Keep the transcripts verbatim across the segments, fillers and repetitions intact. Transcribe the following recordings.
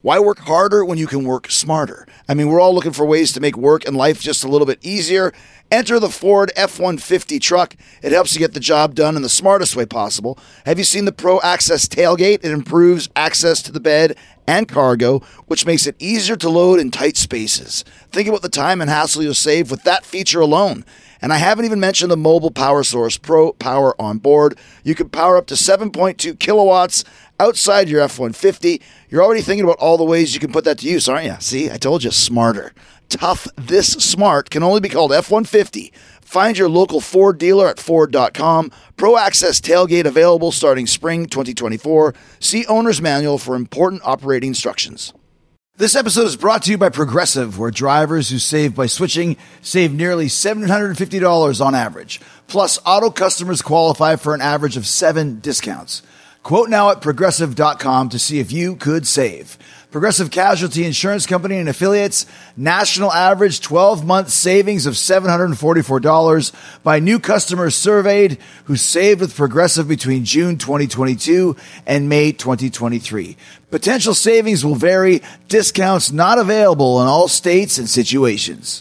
Why work harder when you can work smarter? I mean, we're all looking for ways to make work and life just a little bit easier. Enter the Ford F one fifty truck. It helps you get the job done in the smartest way possible. Have you seen the Pro Access tailgate? It improves access to the bed and cargo, which makes it easier to load in tight spaces. Think about the time and hassle you'll save with that feature alone. And I haven't even mentioned the mobile power source, Pro Power on board. You can power up to seven point two kilowatts outside your F one fifty. You're already thinking about all the ways you can put that to use, aren't you? See, I told you, smarter. Tough this smart can only be called F one fifty. Find your local Ford dealer at Ford dot com. Pro Access tailgate available starting spring twenty twenty-four. See owner's manual for important operating instructions. This episode is brought to you by Progressive, where drivers who save by switching save nearly seven hundred fifty dollars on average. Plus, auto customers qualify for an average of seven discounts. Quote now at Progressive dot com to see if you could save. Progressive Casualty Insurance Company and Affiliates, national average twelve-month savings of seven hundred forty-four dollars by new customers surveyed who saved with Progressive between June twenty twenty-two and May twenty twenty-three. Potential savings will vary. Discounts not available in all states and situations.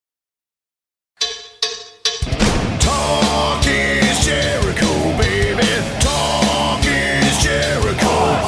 Talk is Jericho, baby. Talk is Jericho.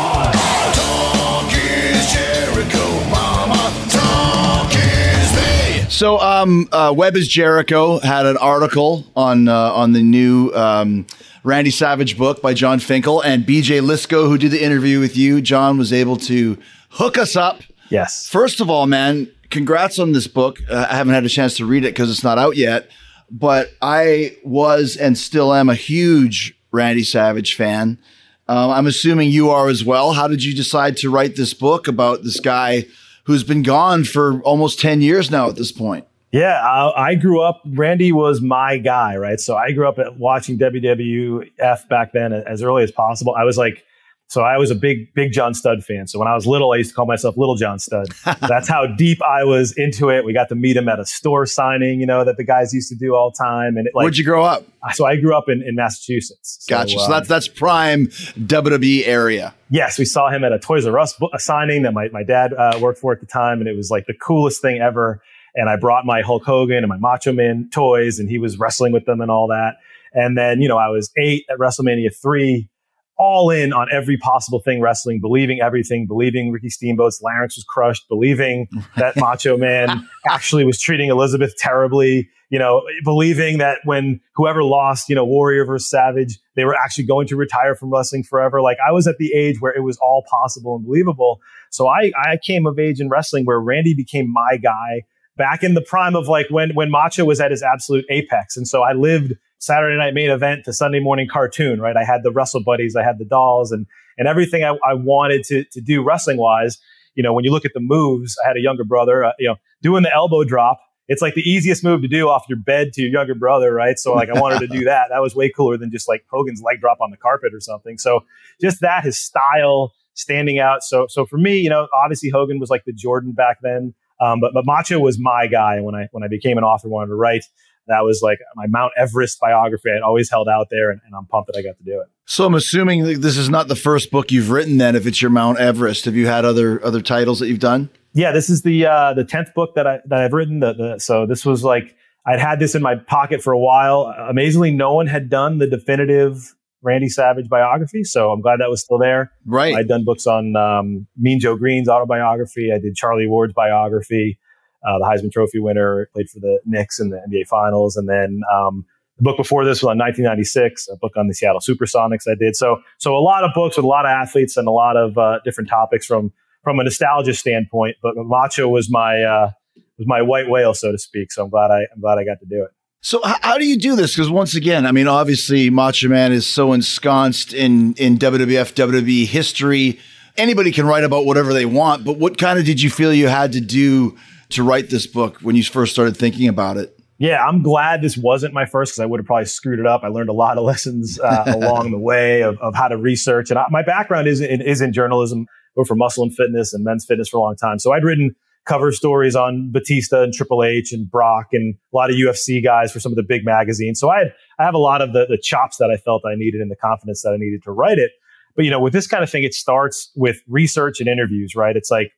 Talk is Jericho, mama. Talk is me. So, um, uh, Web is Jericho had an article on uh, on the new um, Randy Savage book by John Finkel, and B J Lisco, who did the interview with you. John was able to hook us up. Yes. First of all, man, congrats on this book. Uh, I haven't had a chance to read it because it's not out yet, but I was and still am a huge Randy Savage fan. Um, I'm assuming you are as well. How did you decide to write this book about this guy who's been gone for almost ten years now at this point? Yeah, I, I grew up, Randy was my guy, right? So I grew up at watching W W F back then as early as possible. I was like, so I was a big, big John Studd fan. So when I was little, I used to call myself Little John Studd. That's how deep I was into it. We got to meet him at a store signing, you know, that the guys used to do all the time. And it, like, Where'd you grow up? So I grew up in, in Massachusetts. So, Gotcha. So um, that's that's prime W W E area. Yes, we saw him at a Toys R Us a signing that my, my dad uh, worked for at the time. And it was like the coolest thing ever. And I brought my Hulk Hogan and my Macho Man toys, and he was wrestling with them and all that. And then, you know, I was eight at WrestleMania three, all in on every possible thing wrestling, believing everything, believing Ricky Steamboat's larynx was crushed, believing that Macho Man actually was treating Elizabeth terribly, you know, believing that when whoever lost, you know, Warrior versus Savage, they were actually going to retire from wrestling forever. Like, I was at the age where it was all possible and believable. So I, I came of age in wrestling where Randy became my guy back in the prime of like when, when Macho was at his absolute apex. And so I lived Saturday Night Main Event to Sunday morning cartoon, right? I had the Wrestle Buddies, I had the dolls, and and everything I, I wanted to to do wrestling wise. You know, when you look at the moves, I had a younger brother, uh, you know, doing the elbow drop. It's like the easiest move to do off your bed to your younger brother, right? So like I wanted to do that. That was way cooler than just like Hogan's leg drop on the carpet or something. So just that, his style standing out. So so for me, you know, obviously Hogan was like the Jordan back then. Um, but, but Macho was my guy when I when I became an author, wanted to write. That was like my Mount Everest biography. I had always held out there, and, and I'm pumped that I got to do it. So I'm assuming this is not the first book you've written then, if it's your Mount Everest. Have you had other other titles that you've done? Yeah, this is the uh, the tenth book that, I, that I've written. The, the, so this was like, I'd had this in my pocket for a while. Amazingly, no one had done the definitive Randy Savage biography. So I'm glad that was still there. Right. I'd done books on um, Mean Joe Green's autobiography. I did Charlie Ward's biography. Uh, the Heisman Trophy winner, played for the Knicks in the N B A Finals. And then um, the book before this was on nineteen ninety-six, a book on the Seattle Supersonics I did. So so a lot of books with a lot of athletes and a lot of uh, different topics from from a nostalgia standpoint. But Macho was my uh, was my white whale, so to speak. So I'm glad I I'm glad I got to do it. So h- how do you do this? Because once again, I mean, obviously Macho Man is so ensconced in in W W F, W W E history. Anybody can write about whatever they want. But what kind of did you feel you had to do to write this book when you first started thinking about it? Yeah, I'm glad this wasn't my first, because I would have probably screwed it up. I learned a lot of lessons uh, along the way of, of how to research. And I, my background is in, is in journalism. I worked for Muscle and Fitness and Men's Fitness for a long time. So I'd written cover stories on Batista and Triple H and Brock and a lot of U F C guys for some of the big magazines. So I had, I have a lot of the, the chops that I felt I needed and the confidence that I needed to write it. But, you know, with this kind of thing, it starts with research and interviews, right? It's like,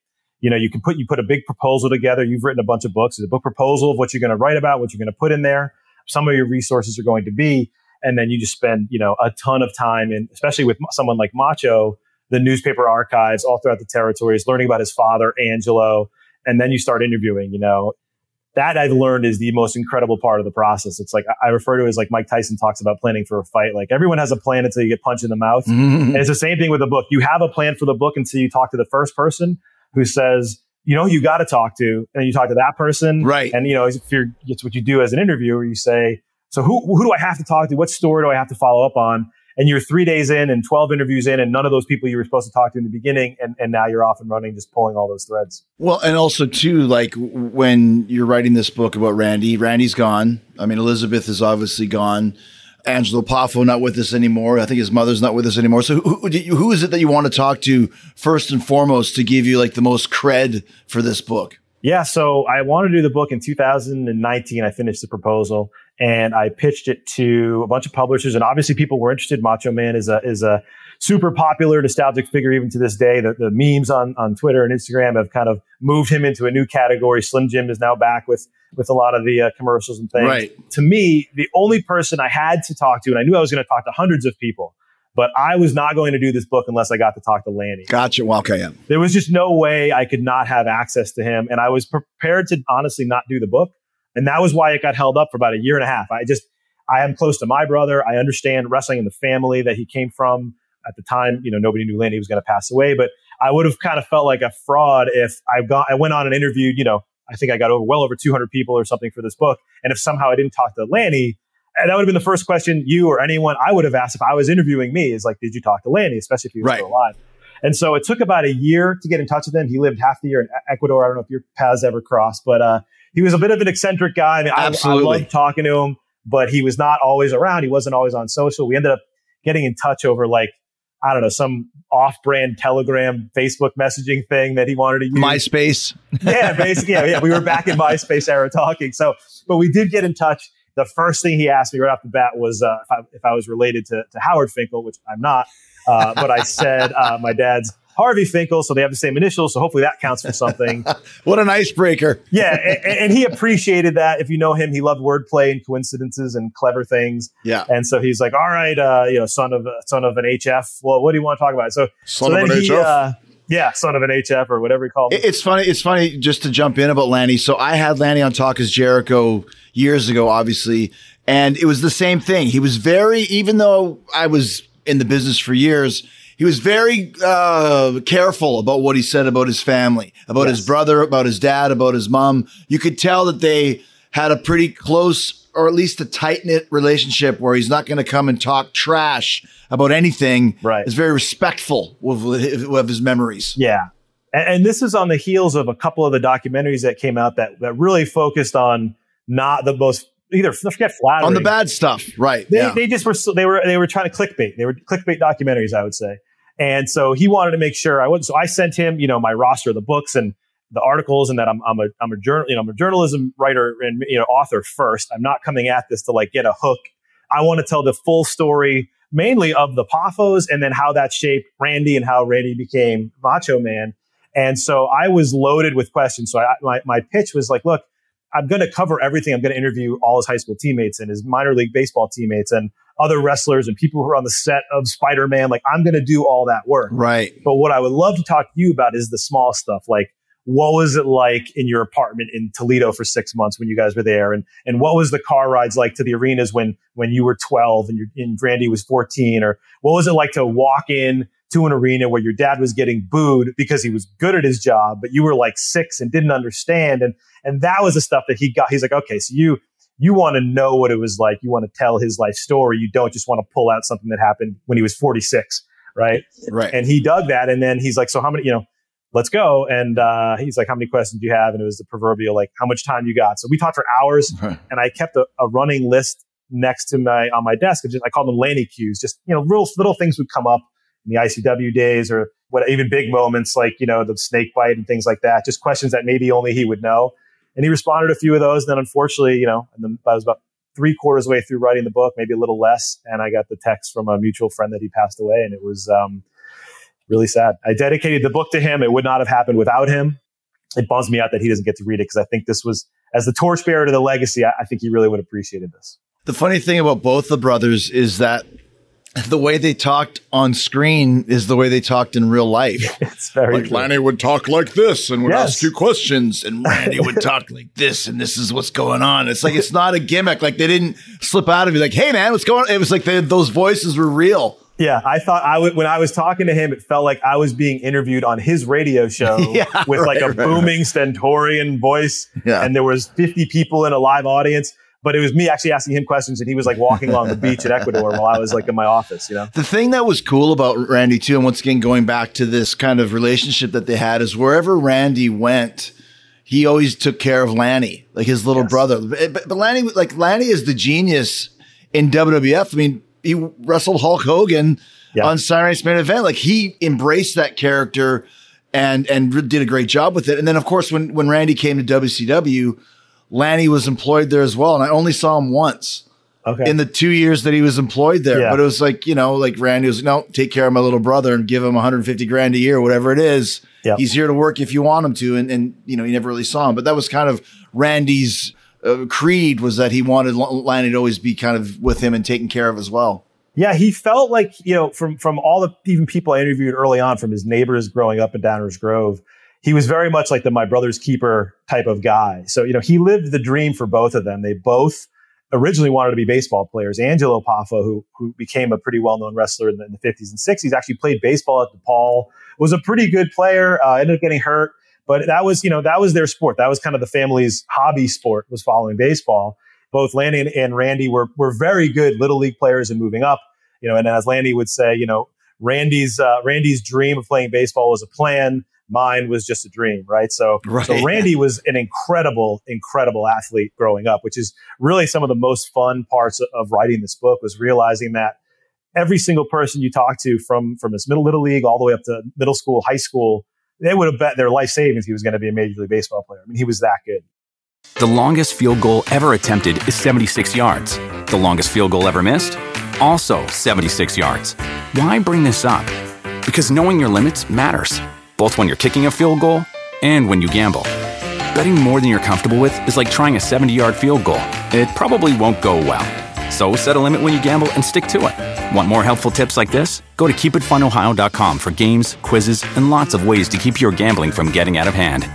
You know, you can put, you put a big proposal together. You've written a bunch of books. There's a book proposal of what you're going to write about, what you're going to put in there. Some of your resources are going to be, and then you just spend, you know, a ton of time in, especially with someone like Macho, the newspaper archives all throughout the territories, learning about his father, Angelo. And then you start interviewing, you know, that I've learned is the most incredible part of the process. It's like, I refer to it as like Mike Tyson talks about planning for a fight. Like everyone has a plan until you get punched in the mouth. Mm-hmm. And it's the same thing with the book. You have a plan for the book until you talk to the first person who says, you know, you got to talk to, and you talk to that person. Right. And, you know, if you're, it's what you do as an interviewer. You say, so who, who do I have to talk to? What story do I have to follow up on? And you're three days in and twelve interviews in, and none of those people you were supposed to talk to in the beginning. And, and now you're off and running, just pulling all those threads. Well, and also too, like when you're writing this book about Randy, Randy's gone. I mean, Elizabeth is obviously gone. Angelo Poffo not with us anymore. I think his mother's not with us anymore. So who, who, who is it that you want to talk to first and foremost to give you like the most cred for this book? Yeah. So I wanted to do the book in two thousand nineteen. I finished the proposal and I pitched it to a bunch of publishers, and obviously people were interested. Macho Man is a, is a super popular nostalgic figure even to this day. The, the memes on, on Twitter and Instagram have kind of moved him into a new category. Slim Jim is now back with, with a lot of the uh, commercials and things. Right. To me, the only person I had to talk to, and I knew I was going to talk to hundreds of people, but I was not going to do this book unless I got to talk to Lanny. Gotcha. Well, okay. Yeah. There was just no way I could not have access to him. And I was prepared to honestly not do the book. And that was why it got held up for about a year and a half. I just, I am close to my brother. I understand wrestling in the family that he came from. At the time, you know, nobody knew Lanny was going to pass away, but I would have kind of felt like a fraud if I got, I went on and interviewed, you know, I think I got over well over two hundred people or something for this book. And if somehow I didn't talk to Lanny, and that would have been the first question you or anyone I would have asked if I was interviewing me is like, did you talk to Lanny, especially if he was right. still alive? And so it took about a year to get in touch with him. He lived half the year in Ecuador. I don't know if your paths ever crossed, but uh, he was a bit of an eccentric guy. I mean, I, I loved talking to him, but he was not always around. He wasn't always on social. We ended up getting in touch over like, I don't know, some off-brand Telegram, Facebook messaging thing that he wanted to use. MySpace. Yeah, basically. Yeah, yeah, we were back in MySpace era talking. So, but we did get in touch. The first thing he asked me right off the bat was uh, if, I, if I was related to, to Howard Finkel, which I'm not. Uh, but I said uh, my dad's Harvey Finkel, so they have the same initials. So hopefully that counts for something. What an icebreaker. Yeah, and, and he appreciated that. If you know him, he loved wordplay and coincidences and clever things. Yeah. And so he's like, all right, uh, you know, son of son of an H F. Well, what do you want to talk about? So, son so of then an he, H F? uh, yeah, son of an H F or whatever he called him. It's funny. It's funny just to jump in about Lanny. So I had Lanny on Talk is Jericho years ago, obviously. And it was the same thing. He was very, even though I was in the business for years, he was very uh, careful about what he said about his family, about yes. his brother, about his dad, about his mom. You could tell that they had a pretty close, or at least a tight-knit relationship where he's not going to come and talk trash about anything. Right. He's very respectful of, of his memories. Yeah. And, and this is on the heels of a couple of the documentaries that came out that, that really focused on not the most either forget flattery on the bad stuff, right? They, yeah. they just were they were they were trying to clickbait. They were clickbait documentaries, I would say. And so he wanted to make sure I would. So I sent him, you know, my roster of the books and the articles, and that I'm I'm a I'm a journal, you know, I'm a journalism writer and you know author first. I'm not coming at this to like get a hook. I want to tell the full story, mainly of the Poffos, and then how that shaped Randy and how Randy became Macho Man. And so I was loaded with questions. So I, my my pitch was like, look, I'm going to cover everything. I'm going to interview all his high school teammates and his minor league baseball teammates and other wrestlers and people who are on the set of Spider-Man. Like, I'm going to do all that work. Right. But what I would love to talk to you about is the small stuff. Like, what was it like in your apartment in Toledo for six months when you guys were there? And and what was the car rides like to the arenas when when you were twelve and, your, and Randy was fourteen? Or what was it like to walk in to an arena where your dad was getting booed because he was good at his job, but you were like six and didn't understand? And and that was the stuff that he got. He's like, okay, so you you want to know what it was like. You want to tell his life story. You don't just want to pull out something that happened when he was forty-six, right? Right. And he dug that. And then he's like, so how many, you know, let's go. And uh, he's like, how many questions do you have? And it was the proverbial, like, how much time you got? So we talked for hours, right. and I kept a, a running list next to my, on my desk. Just, I called them Lanny cues. Just, you know, real little things would come up in the I C W days, or what, even big moments like, you know, the snake bite and things like that. Just questions that maybe only he would know. And he responded to a few of those. And then unfortunately, you know, and then I was about three quarters way through writing the book, maybe a little less. And I got the text from a mutual friend that he passed away. And it was um, really sad. I dedicated the book to him. It would not have happened without him. it bums me out that he doesn't get to read it, because I think this was, as the torchbearer to the legacy, I, I think he really would have appreciated this. The funny thing about both the brothers is that the way they talked on screen is the way they talked in real life. It's very Like true. Lanny would talk like this and would Yes. ask you questions, and Randy would talk like this, and this is what's going on. It's like, it's not a gimmick. Like, they didn't slip out of you like, hey man, what's going on? It was like they, those voices were real. Yeah, I thought I would, when I was talking to him, it felt like I was being interviewed on his radio show Yeah, with like right, a right, booming stentorian voice. Yeah. And there was fifty people in a live audience, but it was me actually asking him questions, and he was like walking along the beach in Ecuador while I was like in my office, you know? The thing that was cool about Randy too, and once again, going back to this kind of relationship that they had, is wherever Randy went, he always took care of Lanny, like his little Yes. brother. But, but Lanny, like Lanny is the genius in W W F. I mean, he wrestled Hulk Hogan Yeah. on Saturday Night's Main Event. Like, he embraced that character and and did a great job with it. And then, of course, when when Randy came to W C W, Lanny was employed there as well. And I only saw him once Okay. in the two years that he was employed there. Yeah. But it was like, you know, like Randy was, no, take care of my little brother and give him one hundred fifty grand a year, whatever it is. Yep. He's here to work if you want him to. And, and, you know, you never really saw him. But that was kind of Randy's uh, creed, was that he wanted L- Lanny to always be kind of with him and taken care of as well. Yeah, he felt like, you know, from from all the even people I interviewed early on, from his neighbors growing up in Downers Grove, he was very much like the my brother's keeper type of guy. So, you know, he lived the dream for both of them. They both originally wanted to be baseball players. Angelo Poffo, who who became a pretty well-known wrestler in the, in the fifties and sixties, actually played baseball at DePaul, was a pretty good player, uh, ended up getting hurt. But that was, you know, that was their sport. That was kind of the family's hobby sport, was following baseball. Both Lanny and, and Randy were were very good Little League players and moving up. You know, and as Lanny would say, you know, Randy's uh, Randy's dream of playing baseball was a plan. Mine was just a dream, right? So, Right. so Randy was an incredible, incredible athlete growing up, which is really some of the most fun parts of writing this book, was realizing that every single person you talk to, from from his middle little league all the way up to middle school, high school, they would have bet their life savings he was going to be a Major League Baseball player. I mean, he was that good. The longest field goal ever attempted is seventy-six yards. The longest field goal ever missed? Also seventy-six yards. Why bring this up? Because knowing your limits matters, both when you're kicking a field goal and when you gamble. Betting more than you're comfortable with is like trying a seventy-yard field goal. It probably won't go well. So set a limit when you gamble and stick to it. Want more helpful tips like this? Go to keep it fun ohio dot com for games, quizzes, and lots of ways to keep your gambling from getting out of hand.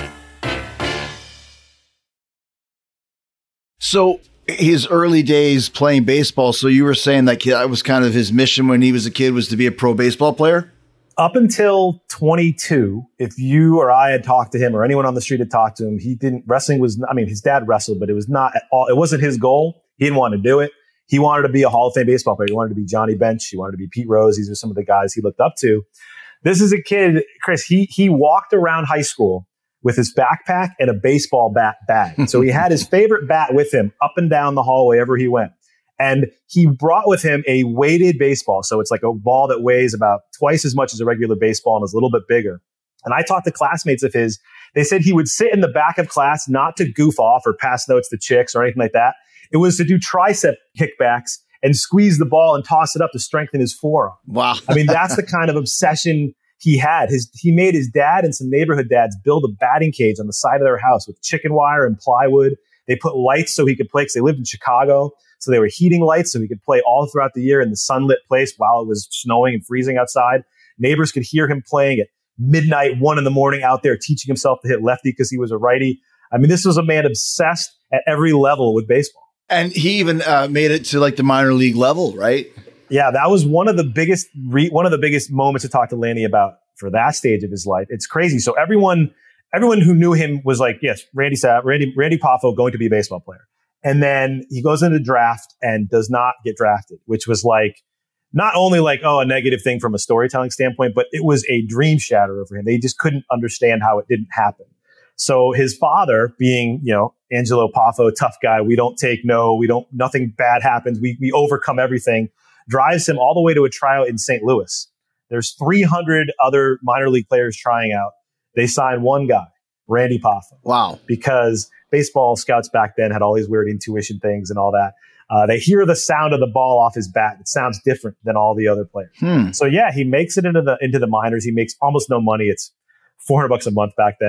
So his early days playing baseball, so you were saying that that was kind of his mission when he was a kid, was to be a pro baseball player? Up until twenty-two, if you or I had talked to him, or anyone on the street had talked to him, he didn't, wrestling was, I mean, his dad wrestled, but it was not at all, it wasn't his goal. He didn't want to do it. He wanted to be a Hall of Fame baseball player. He wanted to be Johnny Bench. He wanted to be Pete Rose. These are some of the guys he looked up to. This is a kid, Chris, he, he walked around high school with his backpack and a baseball bat bag. So he had his favorite bat with him up and down the hall wherever he went. And he brought with him a weighted baseball. So it's like a ball that weighs about twice as much as a regular baseball and is a little bit bigger. And I talked to classmates of his. They said he would sit in the back of class, not to goof off or pass notes to chicks or anything like that. It was to do tricep kickbacks and squeeze the ball and toss it up to strengthen his forearm. Wow. I mean, that's the kind of obsession he had. His he made his dad and some neighborhood dads build a batting cage on the side of their house with chicken wire and plywood. They put lights so he could play, because they lived in Chicago. So they were heating lights so he could play all throughout the year in the sunlit place while it was snowing and freezing outside. Neighbors could hear him playing at midnight, one in the morning, out there teaching himself to hit lefty because he was a righty. I mean, this was a man obsessed at every level with baseball. And he even uh, made it to like the minor league level, right? Yeah, that was one of the biggest re- one of the biggest moments to talk to Lanny about for that stage of his life. It's crazy. So everyone everyone who knew him was like, yes, Randy Sa- Randy Randy Poffo going to be a baseball player. And then he goes into the draft and does not get drafted, which was like not only like, oh, a negative thing from a storytelling standpoint, but it was a dream shatterer for him. They just couldn't understand how it didn't happen. So his father, being, you know, Angelo Poffo, tough guy, we don't take no, we don't, nothing bad happens. We we overcome everything, drives him all the way to a tryout in Saint Louis. There's three hundred other minor league players trying out. They sign one guy, Randy Poffo. Wow. Because baseball scouts back then had all these weird intuition things and all that. Uh, they hear the sound of the ball off his bat. It sounds different than all the other players. Hmm. So yeah, he makes it into the into the minors. He makes almost no money. It's four hundred bucks a month back then.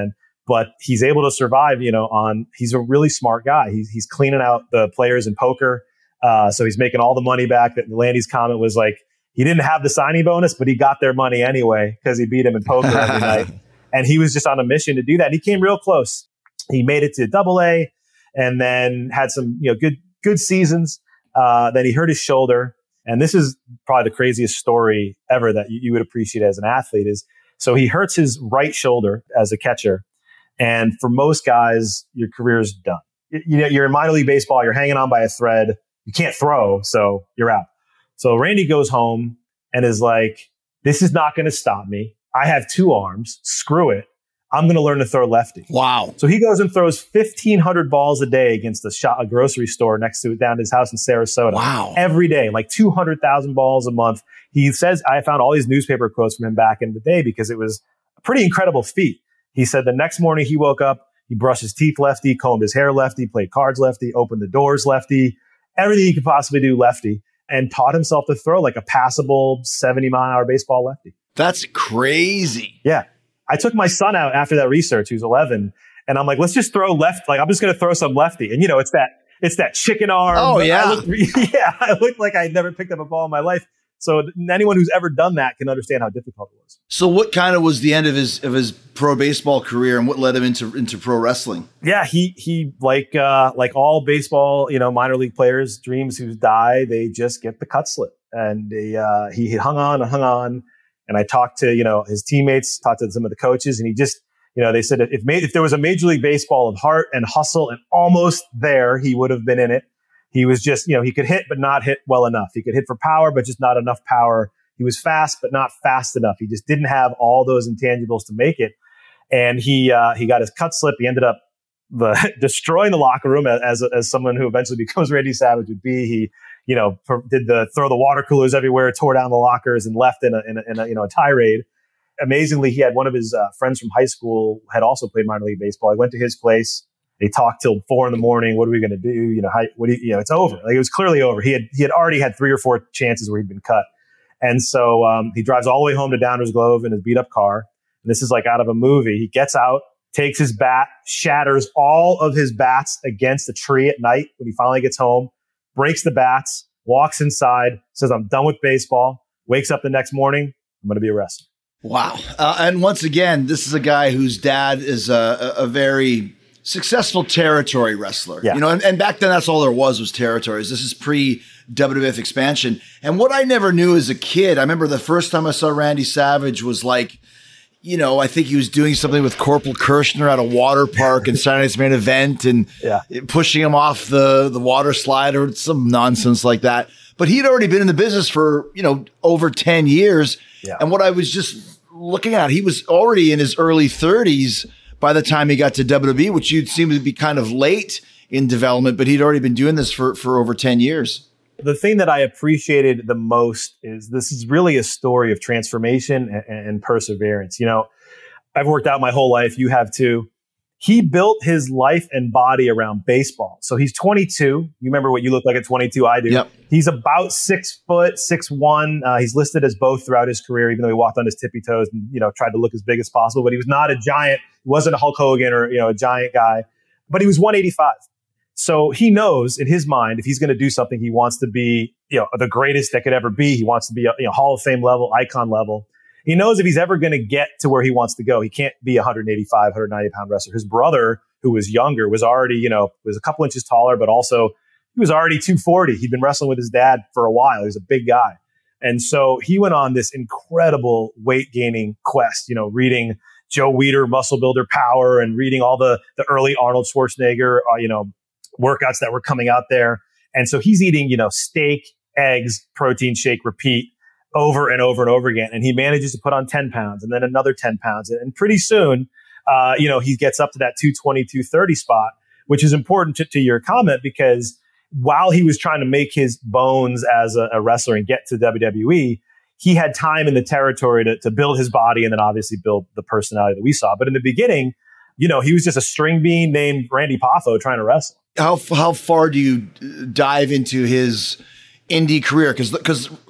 but he's able to survive, you know, on, he's a really smart guy. He's, he's cleaning out the players in poker. Uh, so he's making all the money back. That Landy's comment was like, he didn't have the signing bonus, but he got their money anyway because he beat him in poker every night. And he was just on a mission to do that. And he came real close. He made it to double A and then had some, you know, good, good seasons. Uh, then he hurt his shoulder. And this is probably the craziest story ever that you, you would appreciate as an athlete is, so he hurts his right shoulder as a catcher. And for most guys, your career is done. You, you know, you're in minor league baseball, you're hanging on by a thread. You can't throw, so you're out. So Randy goes home and is like, this is not going to stop me. I have two arms. Screw it. I'm going to learn to throw lefty. Wow. So he goes and throws fifteen hundred balls a day against a, shop, a grocery store next to down his house in Sarasota. Wow. Every day, like two hundred thousand balls a month. He says, I found all these newspaper quotes from him back in the day because it was a pretty incredible feat. He said the next morning he woke up, he brushed his teeth lefty, combed his hair lefty, played cards lefty, opened the doors lefty, everything he could possibly do lefty, and taught himself to throw like a passable seventy mile an hour baseball lefty. That's crazy. Yeah. I took my son out after that research, who's eleven, and I'm like, let's just throw left. Like, I'm just going to throw some lefty. And, you know, it's that, it's that chicken arm. Oh, yeah. I looked, yeah. I looked like I'd never picked up a ball in my life. So anyone who's ever done that can understand how difficult it was. So what kind of was the end of his, of his pro baseball career and what led him into, into pro wrestling? Yeah. He, he like, uh, like all baseball, you know, minor league players, dreams who die, they just get the cut slip. And they, uh, he hung on and hung on. And I talked to, you know, his teammates, talked to some of the coaches, and he just, you know, they said if if, if there was a Major League Baseball of heart and hustle and almost there, he would have been in it. He was just, you know, he could hit, but not hit well enough. He could hit for power, but just not enough power. He was fast, but not fast enough. He just didn't have all those intangibles to make it. And he, uh, he got his cut slip. He ended up the, destroying the locker room as, as someone who eventually becomes Randy Savage would be. He, you know, did the throw the water coolers everywhere, tore down the lockers, and left in a, in a, in a you know, a tirade. Amazingly, he had one of his uh, friends from high school had also played minor league baseball. I went to his place. They talked till four in the morning. What are we going to do? You know, how, what do you, you know, it's over. Like, it was clearly over. He had he had already had three or four chances where he'd been cut, and so um, he drives all the way home to Downers Grove in his beat up car. And this is like out of a movie. He gets out, takes his bat, shatters all of his bats against a tree at night when he finally gets home. Breaks the bats, walks inside, says, I'm done with baseball, wakes up the next morning, I'm going to be a wrestler. Wow. Uh, and once again, this is a guy whose dad is a, a very successful territory wrestler. Yeah. You know, and, and back then that's all there was was territories. This is pre-W W F expansion. And what I never knew as a kid, I remember the first time I saw Randy Savage was like, you know, I think he was doing something with Corporal Kirshner at a water park in Saturday Night's Main Event and yeah. pushing him off the, the water slide or some nonsense like that. But he'd already been in the business for, you know, over ten years. Yeah. And what I was just looking at, he was already in his early thirties by the time he got to W W E, which you'd seem to be kind of late in development, but he'd already been doing this for, for over ten years. The thing that I appreciated the most is this is really a story of transformation and, and perseverance. You know, I've worked out my whole life. You have too. He built his life and body around baseball. So he's twenty-two. You remember what you look like at twenty-two? I do. Yep. He's about six foot, six one. Uh, he's listed as both throughout his career, even though he walked on his tippy toes and, you know, tried to look as big as possible. But he was not a giant. He wasn't a Hulk Hogan or, you know, a giant guy. But he was one eighty-five. So he knows in his mind, if he's going to do something, he wants to be, you know, the greatest that could ever be. He wants to be a, you know, Hall of Fame level, icon level. He knows if he's ever going to get to where he wants to go, he can't be a one eighty-five, one ninety pound wrestler. His brother, who was younger, was already, you know, was a couple inches taller, but also he was already two forty. He'd been wrestling with his dad for a while. He was a big guy. And so he went on this incredible weight gaining quest, you know, reading Joe Weider, Muscle Builder Power, and reading all the, the early Arnold Schwarzenegger, uh, you know, workouts that were coming out there. And so he's eating, you know, steak, eggs, protein shake, repeat over and over and over again. And he manages to put on ten pounds and then another ten pounds. And pretty soon, uh, you know, he gets up to that two twenty, two thirty spot, which is important to, to your comment, because while he was trying to make his bones as a, a wrestler and get to W W E, he had time in the territory to, to build his body and then obviously build the personality that we saw. But in the beginning, you know, he was just a string bean named Randy Poffo trying to wrestle. How how far do you dive into his indie career? Because because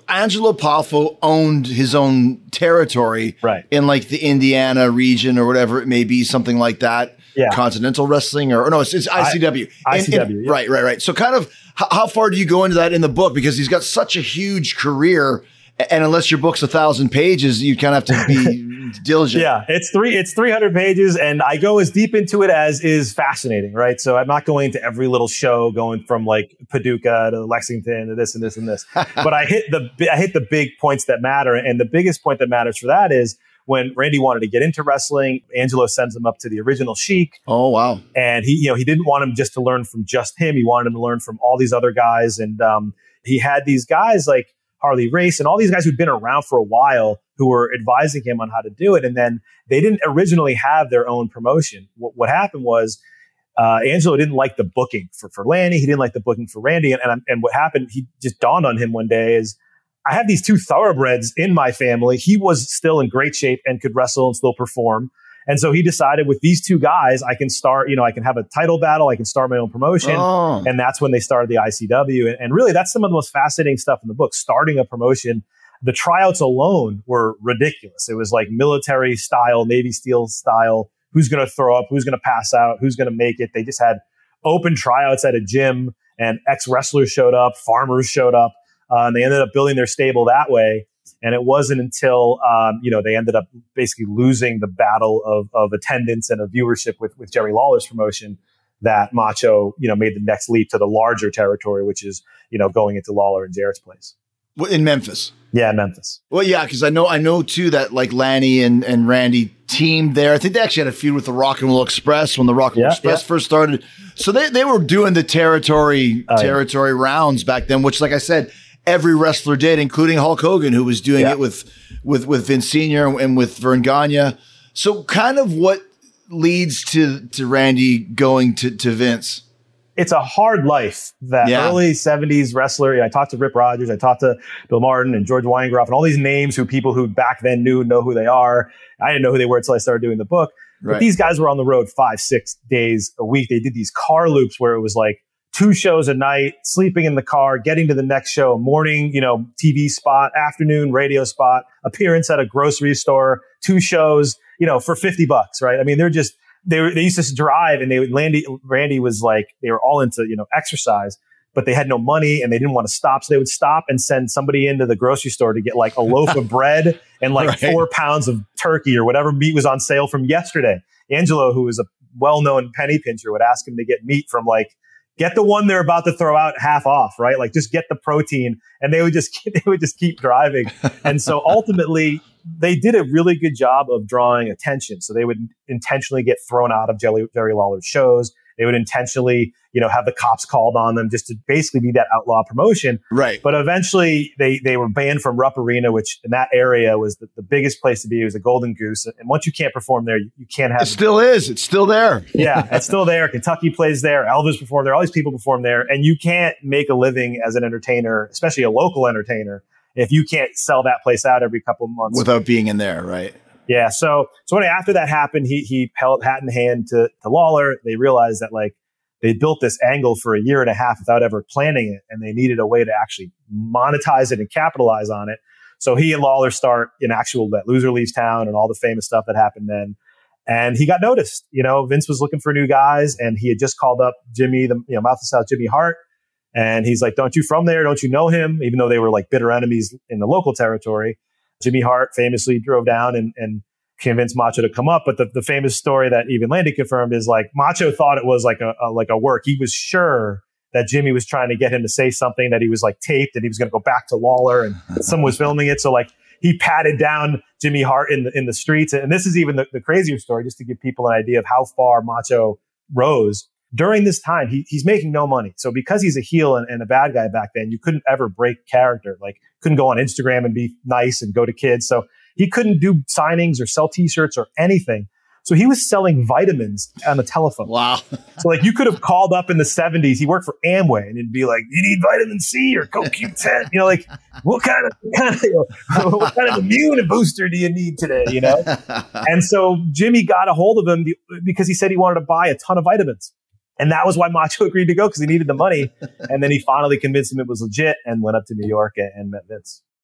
Angelo Poffo owned his own territory Right. in like the Indiana region or whatever it may be, something like that. Yeah. Continental Wrestling or, or no, it's, it's I C W. I- And- ICW, and- yeah. Right, right, right. So kind of how, how far do you go into that in the book? Because he's got such a huge career. And unless your book's a thousand pages, you kind of have to be diligent. Yeah, it's three. It's three hundred pages, and I go as deep into it as is fascinating. Right, so I'm not going to every little show, going from like Paducah to Lexington to this and this and this. But I hit the bi- I hit the big points that matter, and the biggest point that matters for that is when Randy wanted to get into wrestling. Angelo sends him up to the original Sheik, Oh, wow. and he, you know, he didn't want him just to learn from just him. He wanted him to learn from all these other guys, and um, he had these guys like Harley Race and all these guys who'd been around for a while who were advising him on how to do it. And then they didn't originally have their own promotion. What, what happened was uh, Angelo didn't like the booking for, for Lanny. He didn't like the booking for Randy. And, and, and what happened, he just dawned on him one day is, I have these two thoroughbreds in my family. He was still in great shape and could wrestle and still perform. And so he decided with these two guys, I can start, you know, I can have a title battle. I can start my own promotion. Oh. And that's when they started the I C W. And, and really, that's some of the most fascinating stuff in the book, starting a promotion. The tryouts alone were ridiculous. It was like military style, Navy SEAL style. Who's going to throw up? Who's going to pass out? Who's going to make it? They just had open tryouts at a gym, and ex-wrestlers showed up, farmers showed up, uh, and they ended up building their stable that way. And it wasn't until, um, you know, they ended up basically losing the battle of, of attendance and of viewership with, with Jerry Lawler's promotion that Macho, you know, made the next leap to the larger territory, which is, you know, going into Lawler and Jarrett's place. Well, in Memphis. Yeah, Memphis. Well, yeah, because I know, I know too that like Lanny and, and Randy teamed there. I think they actually had a feud with the Rock and Roll Express when the Rock and Roll Yeah, Express yeah. first started. So they, they were doing the territory Oh, yeah. territory rounds back then, which, like I said, every wrestler did, including Hulk Hogan, who was doing Yeah. it with with with Vince Senior and with Vern Gagne. So, kind of what leads to to Randy going to to Vince? It's a hard life. That Yeah. early seventies wrestler. I talked to Rip Rogers, I talked to Bill Martin and George Weingroff and all these names who people who back then knew know who they are. I didn't know who they were until I started doing the book. Right. But these guys were on the road five, six days a week. They did these car loops where it was like two shows a night, sleeping in the car, getting to the next show, morning, you know, T V spot, afternoon radio spot, appearance at a grocery store, two shows, you know, for fifty bucks, right? I mean, they're just, they were, they used to drive, and they would, Landy, Randy was like, they were all into, you know, exercise, but they had no money and they didn't want to stop. So they would stop and send somebody into the grocery store to get like a loaf of bread and like Right. four pounds of turkey or whatever meat was on sale from yesterday. Angelo, who was a well-known penny pincher, would ask him to get meat from like, get the one they're about to throw out half off, right? Like just get the protein, and they would just, they would just keep driving. And so ultimately they did a really good job of drawing attention. So they would intentionally get thrown out of Jerry, Jerry Lawler's shows. They would intentionally, you know, have the cops called on them just to basically be that outlaw promotion. Right. But eventually they, they were banned from Rupp Arena, which in that area was the, the biggest place to be. It was a Golden Goose. And once you can't perform there, you, you can't have It still is. It's still there. yeah, it's still there. Kentucky plays there. Elvis performed there. All these people perform there. And you can't make a living as an entertainer, especially a local entertainer, if you can't sell that place out every couple of months. Without being in there, right? Yeah. So, so when after that happened, he, he held hat in hand to, to Lawler. They realized that like they built this angle for a year and a half without ever planning it. And they needed a way to actually monetize it and capitalize on it. So he and Lawler start an actual that Loser Leaves Town and all the famous stuff that happened then. And he got noticed. You know, Vince was looking for new guys, and he had just called up Jimmy, the you know, Mouth of the South, Jimmy Hart. And he's like, don't you from there? Don't you know him? Even though they were like bitter enemies in the local territory. Jimmy Hart famously drove down and, and convinced Macho to come up. But the, the famous story that even Landy confirmed is like Macho thought it was like a, a like a work. He was sure that Jimmy was trying to get him to say something, that he was like taped and he was going to go back to Lawler, and someone was filming it. So like he patted down Jimmy Hart in the, in the streets. And this is even the, the crazier story, just to give people an idea of how far Macho rose. During this time, he, he's making no money. So because he's a heel and, and a bad guy back then, you couldn't ever break character. Like couldn't go on Instagram and be nice and go to kids. So he couldn't do signings or sell t-shirts or anything. So he was selling vitamins on the telephone. Wow. So like you could have called up in the seventies. He worked for Amway, and it'd be like, you need vitamin C or Co Q ten. You know, like what kind of, what kind of, you know, what kind of immune booster do you need today? You know? And so Jimmy got a hold of him because he said he wanted to buy a ton of vitamins. And that was why Macho agreed to go, because he needed the money. And then he finally convinced him it was legit and went up to New York and, and met Vince.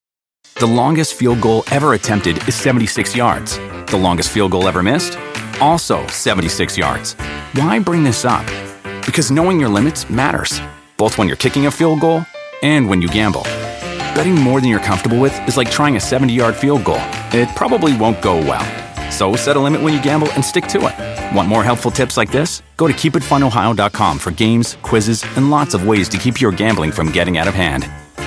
The longest field goal ever attempted is seventy-six yards. The longest field goal ever missed? Also seventy-six yards. Why bring this up? Because knowing your limits matters, both when you're kicking a field goal and when you gamble. Betting more than you're comfortable with is like trying a seventy-yard field goal. It probably won't go well. So set a limit when you gamble and stick to it. Want more helpful tips like this? Go to keep it fun ohio dot com for games, quizzes, and lots of ways to keep your gambling from getting out of hand.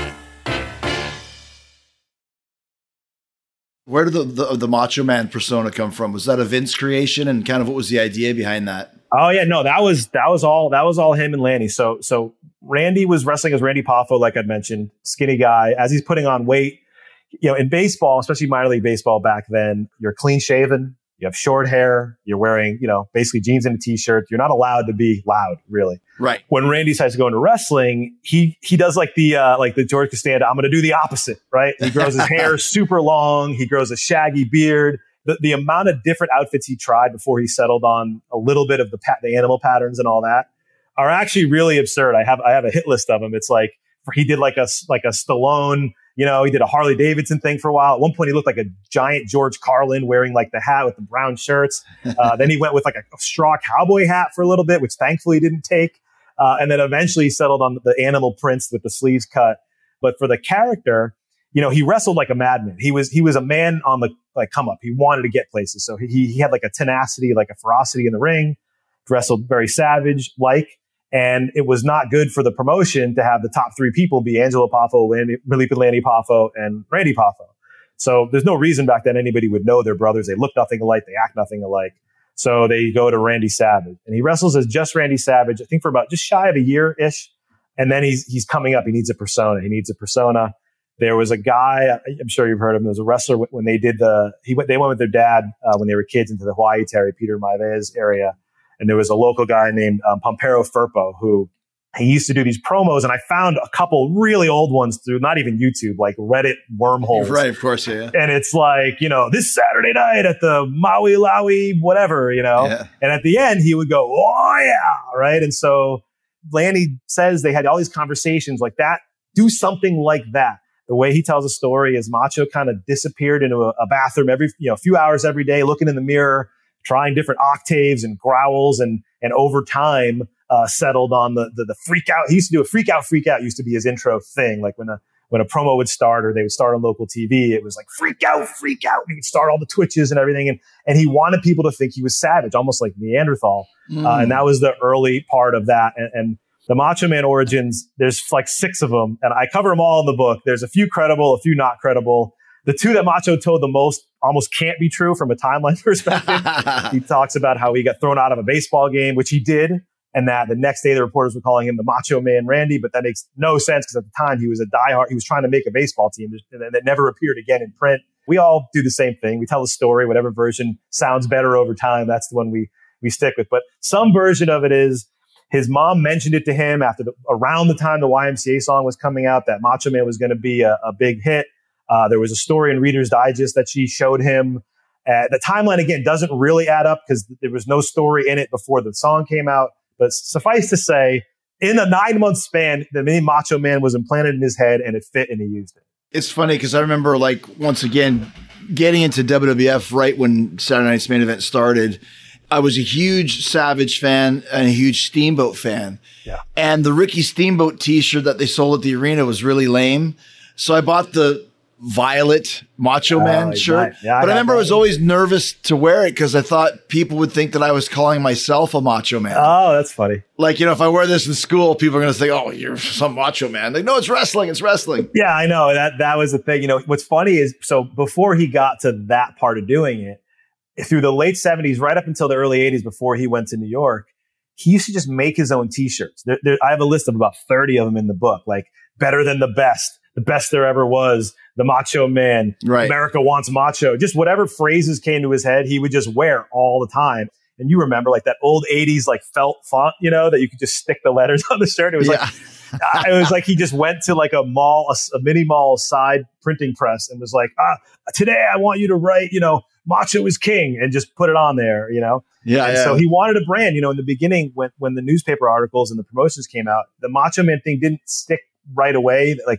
Where did the, the the Macho Man persona come from? Was that a Vince creation, and kind of what was the idea behind that? Oh yeah, no, that was that was all that was all him and Lanny. So so Randy was wrestling as Randy Poffo, like I'd mentioned, skinny guy. As he's putting on weight, you know, in baseball, especially minor league baseball back then, you're clean shaven, you have short hair, you're wearing, you know, basically jeans and a t-shirt. You're not allowed to be loud, really. Right. When Randy decides to go into wrestling, he he does like the uh, like the George Costanza. I'm going to do the opposite, right? He grows his hair super long. He grows a shaggy beard. The the amount of different outfits he tried before he settled on a little bit of the pat, the animal patterns and all that are actually really absurd. I have I have a hit list of them. It's like he did like a like a Stallone. You know, he did a Harley Davidson thing for a while. At one point, he looked like a giant George Carlin wearing like the hat with the brown shirts. Uh, then he went with like a straw cowboy hat for a little bit, which thankfully didn't take. Uh, and then eventually he settled on the animal prints with the sleeves cut. But for the character, you know, he wrestled like a madman. He was he was a man on the like come up. He wanted to get places. So he he had like a tenacity, like a ferocity in the ring, wrestled very savage like. And it was not good for the promotion to have the top three people be Angelo Poffo, Lanny, Felipe Lanny Poffo, and Randy Poffo. So there's no reason back then anybody would know they're brothers. They look nothing alike. They act nothing alike. So they go to Randy Savage. And he wrestles as just Randy Savage, I think for about just shy of a year-ish. And then he's he's coming up. He needs a persona. He needs a persona. There was a guy, I'm sure you've heard of him. There was a wrestler when they did the, he went, they went with their dad uh, when they were kids into the Hawaii Terry, Peter Maivez area. And there was a local guy named um, Pampero Firpo who he used to do these promos. And I found a couple really old ones through not even YouTube, like Reddit wormholes. Right, of course, yeah. And it's like, you know, this Saturday night at the Maui Laui, whatever, you know. Yeah. And at the end, he would go, oh, yeah, right? And so Lanny says they had all these conversations like that. Do something like that. The way he tells a story is Macho kind of disappeared into a, a bathroom every, you know, a few hours every day, looking in the mirror, trying different octaves and growls, and and over time uh, settled on the, the the freak out. He used to do a freak out, freak out used to be his intro thing. Like when a when a promo would start or they would start on local T V, it was like freak out, freak out. And he'd start all the twitches and everything, and and he wanted people to think he was savage, almost like Neanderthal. Mm. Uh, and that was the early part of that. And, and the Macho Man origins, there's like six of them, and I cover them all in the book. There's a few credible, a few not credible. The two that Macho told the most almost can't be true from a timeline perspective. He talks about how he got thrown out of a baseball game, which he did, and that the next day the reporters were calling him the Macho Man Randy, but that makes no sense because at the time he was a diehard. He was trying to make a baseball team, and that never appeared again in print. We all do the same thing. We tell a story, whatever version sounds better over time, that's the one we we stick with. But some version of it is his mom mentioned it to him after the, around the time the Y M C A song was coming out that Macho Man was going to be a, a big hit. Uh, there was a story in Reader's Digest that she showed him. Uh, the timeline, again, doesn't really add up because there was no story in it before the song came out. But suffice to say, in a nine-month span, the name Macho Man was implanted in his head, and it fit, and he used it. It's funny because I remember, like, once again, getting into W W F right when Saturday Night's Main Event started. I was a huge Savage fan and a huge Steamboat fan. Yeah. And the Ricky Steamboat t-shirt that they sold at the arena was really lame. So I bought the violet Macho Man uh, shirt. Yeah, I but I remember that. I was always nervous to wear it because I thought people would think that I was calling myself a Macho Man. Oh, that's funny. Like, you know, if I wear this in school, people are going to think, oh, you're some Macho Man. Like, no, it's wrestling. It's wrestling. Yeah, I know. That that was the thing. You know, what's funny is, so before he got to that part of doing it, through the late seventies, right up until the early eighties, before he went to New York, he used to just make his own t-shirts. There, there, I have a list of about thirty of them in the book, like better than the best, the best there ever was, the Macho Man, right. America wants Macho, just whatever phrases came to his head, he would just wear all the time. And you remember like that old eighties, like felt font, you know, that you could just stick the letters on the shirt. It was yeah. like, it was like he just went to like a mall, a, a mini mall side printing press and was like, ah, today I want you to write, you know, Macho is king, and just put it on there, you know? Yeah, and yeah. so he wanted a brand, you know, in the beginning when, when the newspaper articles and the promotions came out, the Macho Man thing didn't stick right away. Like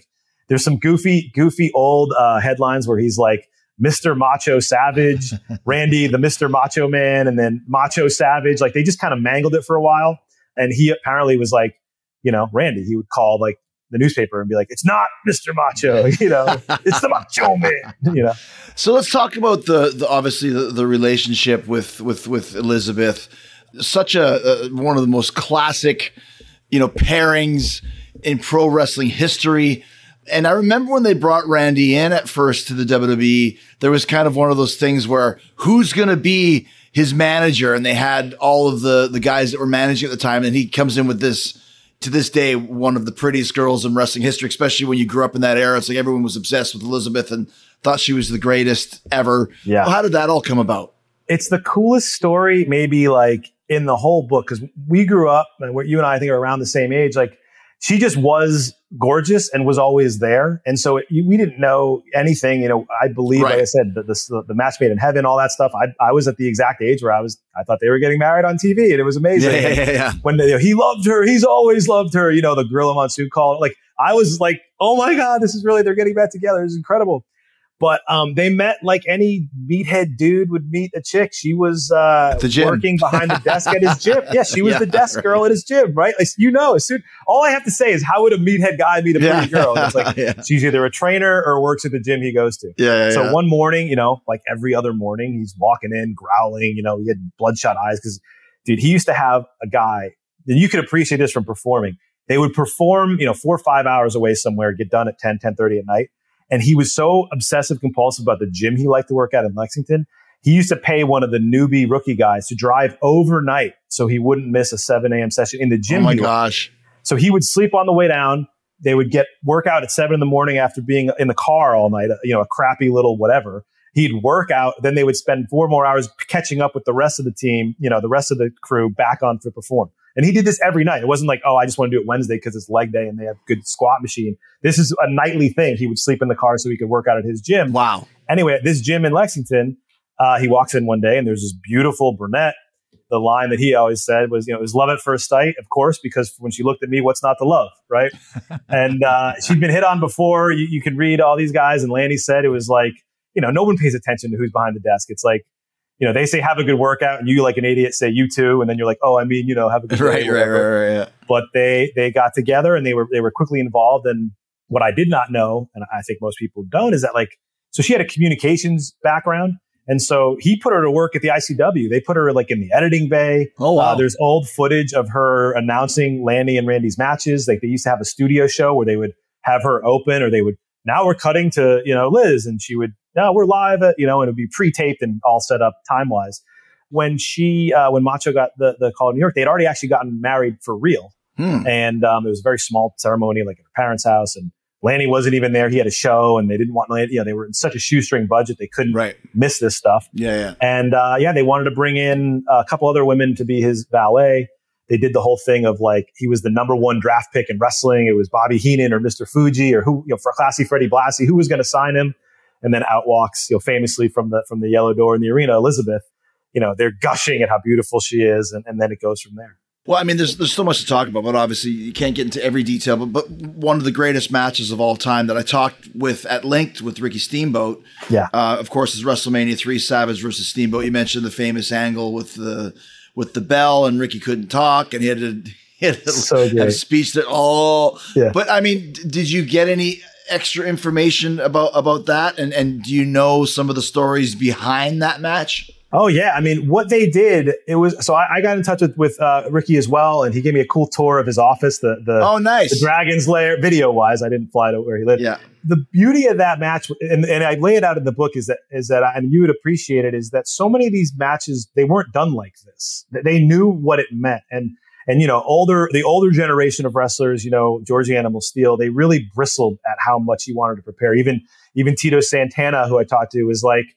there's some goofy, goofy old uh, headlines where he's like, Mister Macho Savage, Randy, the Mister Macho Man, and then Macho Savage. Like they just kind of mangled it for a while. And he apparently was like, you know, Randy, he would call like the newspaper and be like, it's not Mister Macho, you know, it's the Macho Man, you know. So let's talk about the, the obviously the, the relationship with, with, with Elizabeth. Such a, a one of the most classic, you know, pairings in pro wrestling history. And I remember when they brought Randy in at first to the W W E, there was kind of one of those things where who's going to be his manager? And they had all of the, the guys that were managing at the time. And he comes in with this, to this day, one of the prettiest girls in wrestling history, especially when you grew up in that era. It's like everyone was obsessed with Elizabeth and thought she was the greatest ever. Yeah. Well, how did that all come about? It's the coolest story, maybe like in the whole book, because we grew up, and we're, you and I, I think, are around the same age. Like she just was gorgeous and was always there. And so it, we didn't know anything, you know, I believe, Right. like I said, the, the, the match made in heaven, all that stuff. I, I was at the exact age where I was, I thought they were getting married on T V and it was amazing. Yeah, yeah, yeah. When they, you know, he loved her, he's always loved her, you know, the Gorilla Monsoon call. Like I was like, oh my God, this is really, they're getting back together. It's incredible. But um, they met like any meathead dude would meet a chick. She was uh, At the gym. working behind the desk at his gym. Yeah, she was Yeah, the desk right. girl at his gym, right? Like, you know, as soon, all I have to say is, how would a meathead guy meet a pretty Yeah. girl? And it's like, Yeah. she's either a trainer or works at the gym he goes to. Yeah, yeah, So yeah. one morning, you know, like every other morning, he's walking in, growling, you know, he had bloodshot eyes because, dude, he used to have a guy, and you could appreciate this from performing. They would perform, you know, four or five hours away somewhere, get done at ten, ten thirty at night. And he was so obsessive compulsive about the gym he liked to work at in Lexington. He used to pay one of the newbie rookie guys to drive overnight so he wouldn't miss a seven a.m. session in the gym. Oh my he liked. gosh. So he would sleep on the way down. They would get workout at seven in the morning after being in the car all night, you know, a crappy little whatever. He'd work out. Then they would spend four more hours catching up with the rest of the team, you know, the rest of the crew back on to perform. And he did this every night. It wasn't like, oh, I just want to do it Wednesday because it's leg day and they have good squat machine. This is a nightly thing. He would sleep in the car so he could work out at his gym. Wow. Anyway, at this gym in Lexington, uh, he walks in one day and there's this beautiful brunette. The line that he always said was, you know, it was love at first sight, of course, because when she looked at me, what's not to love, right? And uh, she'd been hit on before. You, you could read all these guys. And Lanny said it was like, you know, no one pays attention to who's behind the desk. It's like, you know, they say have a good workout and you like an idiot say you too. And then you're like, oh, I mean, you know, have a good Right, day, right, whatever. right, right. Yeah. But they they got together and they were they were quickly involved. And what I did not know, and I think most people don't, is that like, so she had a communications background. And so he put her to work at the I C W. They put her like in the editing bay. Oh, wow. Uh, there's old footage of her announcing Lanny and Randy's matches. Like they used to have a studio show where they would have her open, or they would, now we're cutting to, you know, Liz, and she would, no, we're live at, you know, and it'd be pre-taped and all set up time-wise. When she, uh, when Macho got the, the call in New York, they'd already actually gotten married for real. Hmm. And um, it was a very small ceremony, like at her parents' house. And Lanny wasn't even there. He had a show and they didn't want, you know, they were in such a shoestring budget. They couldn't Right. miss this stuff. Yeah, yeah. And uh, yeah, they wanted to bring in a couple other women to be his valet. They did the whole thing of like, he was the number one draft pick in wrestling. It was Bobby Heenan or Mister Fuji or who, you know, for Classy Freddie Blassie, who was going to sign him. And then out walks, you know, famously from the, from the yellow door in the arena, Elizabeth. You know, they're gushing at how beautiful she is. And, and then it goes from there. Well, I mean, there's there's so much to talk about, but obviously you can't get into every detail. But, but one of the greatest matches of all time that I talked with at length with Ricky Steamboat, Yeah. uh, of course, is WrestleMania three, Savage versus Steamboat. You mentioned the famous angle with the with the bell, and Ricky couldn't talk, and he had to, he had to So have great. a speech that all. Yeah. But I mean, d- did you get any extra information about about that? And and do you know some of the stories behind that match? Oh yeah, I mean, what they did, it was so I, I got in touch with with uh, Ricky as well, and he gave me a cool tour of his office, the the, Oh, nice. the Dragon's Lair. Video wise, I didn't fly to where he lived. Yeah. The beauty of that match, and, and I lay it out in the book, is that is that and you would appreciate it, is that so many of these matches, they weren't done like this. They knew what it meant, and and you know, older the older generation of wrestlers, you know, Georgie Animal Steel, they really bristled at how much he wanted to prepare. Even even Tito Santana, who I talked to, was like,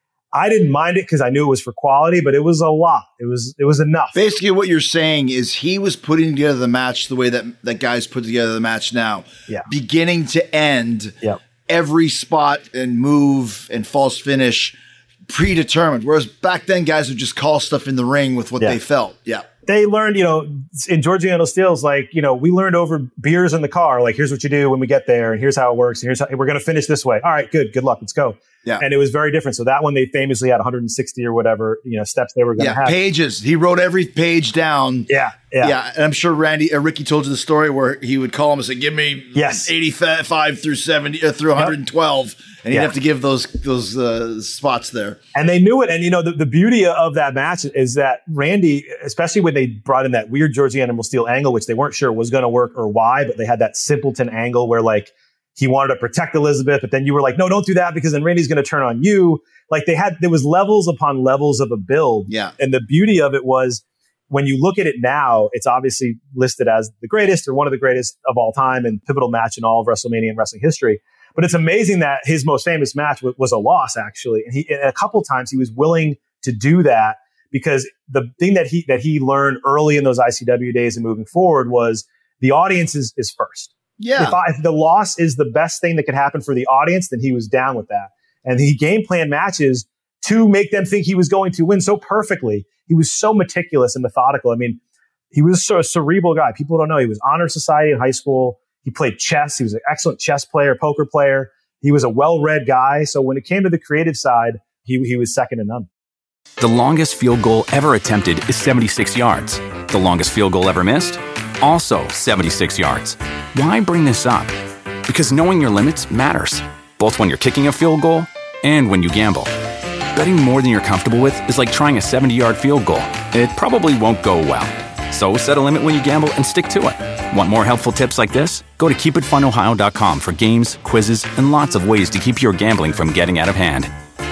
I didn't mind it because I knew it was for quality, but it was a lot. It was it was enough. Basically, what you're saying is he was putting together the match the way that, that guys put together the match now. Yeah. Beginning to end, Yep. every spot and move and false finish predetermined. Whereas back then, guys would just call stuff in the ring with what Yeah. they felt. Yeah. They learned, you know, in Georgie Handle Steel's like, you know, we learned over beers in the car, like, here's what you do when we get there, and here's how it works, and here's how we're going to finish this way. All right, good, good luck, let's go. Yeah. And it was very different. So that one, they famously had one hundred sixty or whatever, you know, steps they were going to Yeah, have. pages. He wrote every page down. Yeah, yeah. Yeah, and I'm sure Randy, uh, Ricky told you the story where he would call him and say, give me Yes. eighty-five through seventy, uh, through one hundred twelve. And he'd Yeah. have to give those those uh, spots there. And they knew it. And, you know, the, the beauty of that match is that Randy, especially when they brought in that weird Georgie Animal Steel angle, which they weren't sure was going to work or why, but they had that simpleton angle where, like, he wanted to protect Elizabeth, but then you were like, no, don't do that because then Randy's going to turn on you. Like, they had, there was levels upon levels of a build. Yeah. And the beauty of it was, when you look at it now, it's obviously listed as the greatest or one of the greatest of all time and pivotal match in all of WrestleMania and wrestling history. But it's amazing that his most famous match w- was a loss, actually. And he, a couple times he was willing to do that because the thing that he that he learned early in those I C W days and moving forward was the audience is, is first. Yeah. If, I, if the loss is the best thing that could happen for the audience, then he was down with that. And he game planned matches to make them think he was going to win so perfectly. He was so meticulous and methodical. I mean, he was so a cerebral guy. People don't know. He was honor society in high school. He played chess. He was an excellent chess player, poker player. He was a well-read guy. So when it came to the creative side, he, he was second to none. The longest field goal ever attempted is seventy-six yards. The longest field goal ever missed? Also seventy-six yards. Why bring this up? Because knowing your limits matters, both when you're kicking a field goal and when you gamble. Betting more than you're comfortable with is like trying a seventy-yard field goal. It probably won't go well. So set a limit when you gamble and stick to it. Want more helpful tips like this? Go to keep it fun ohio dot com for games, quizzes, and lots of ways to keep your gambling from getting out of hand.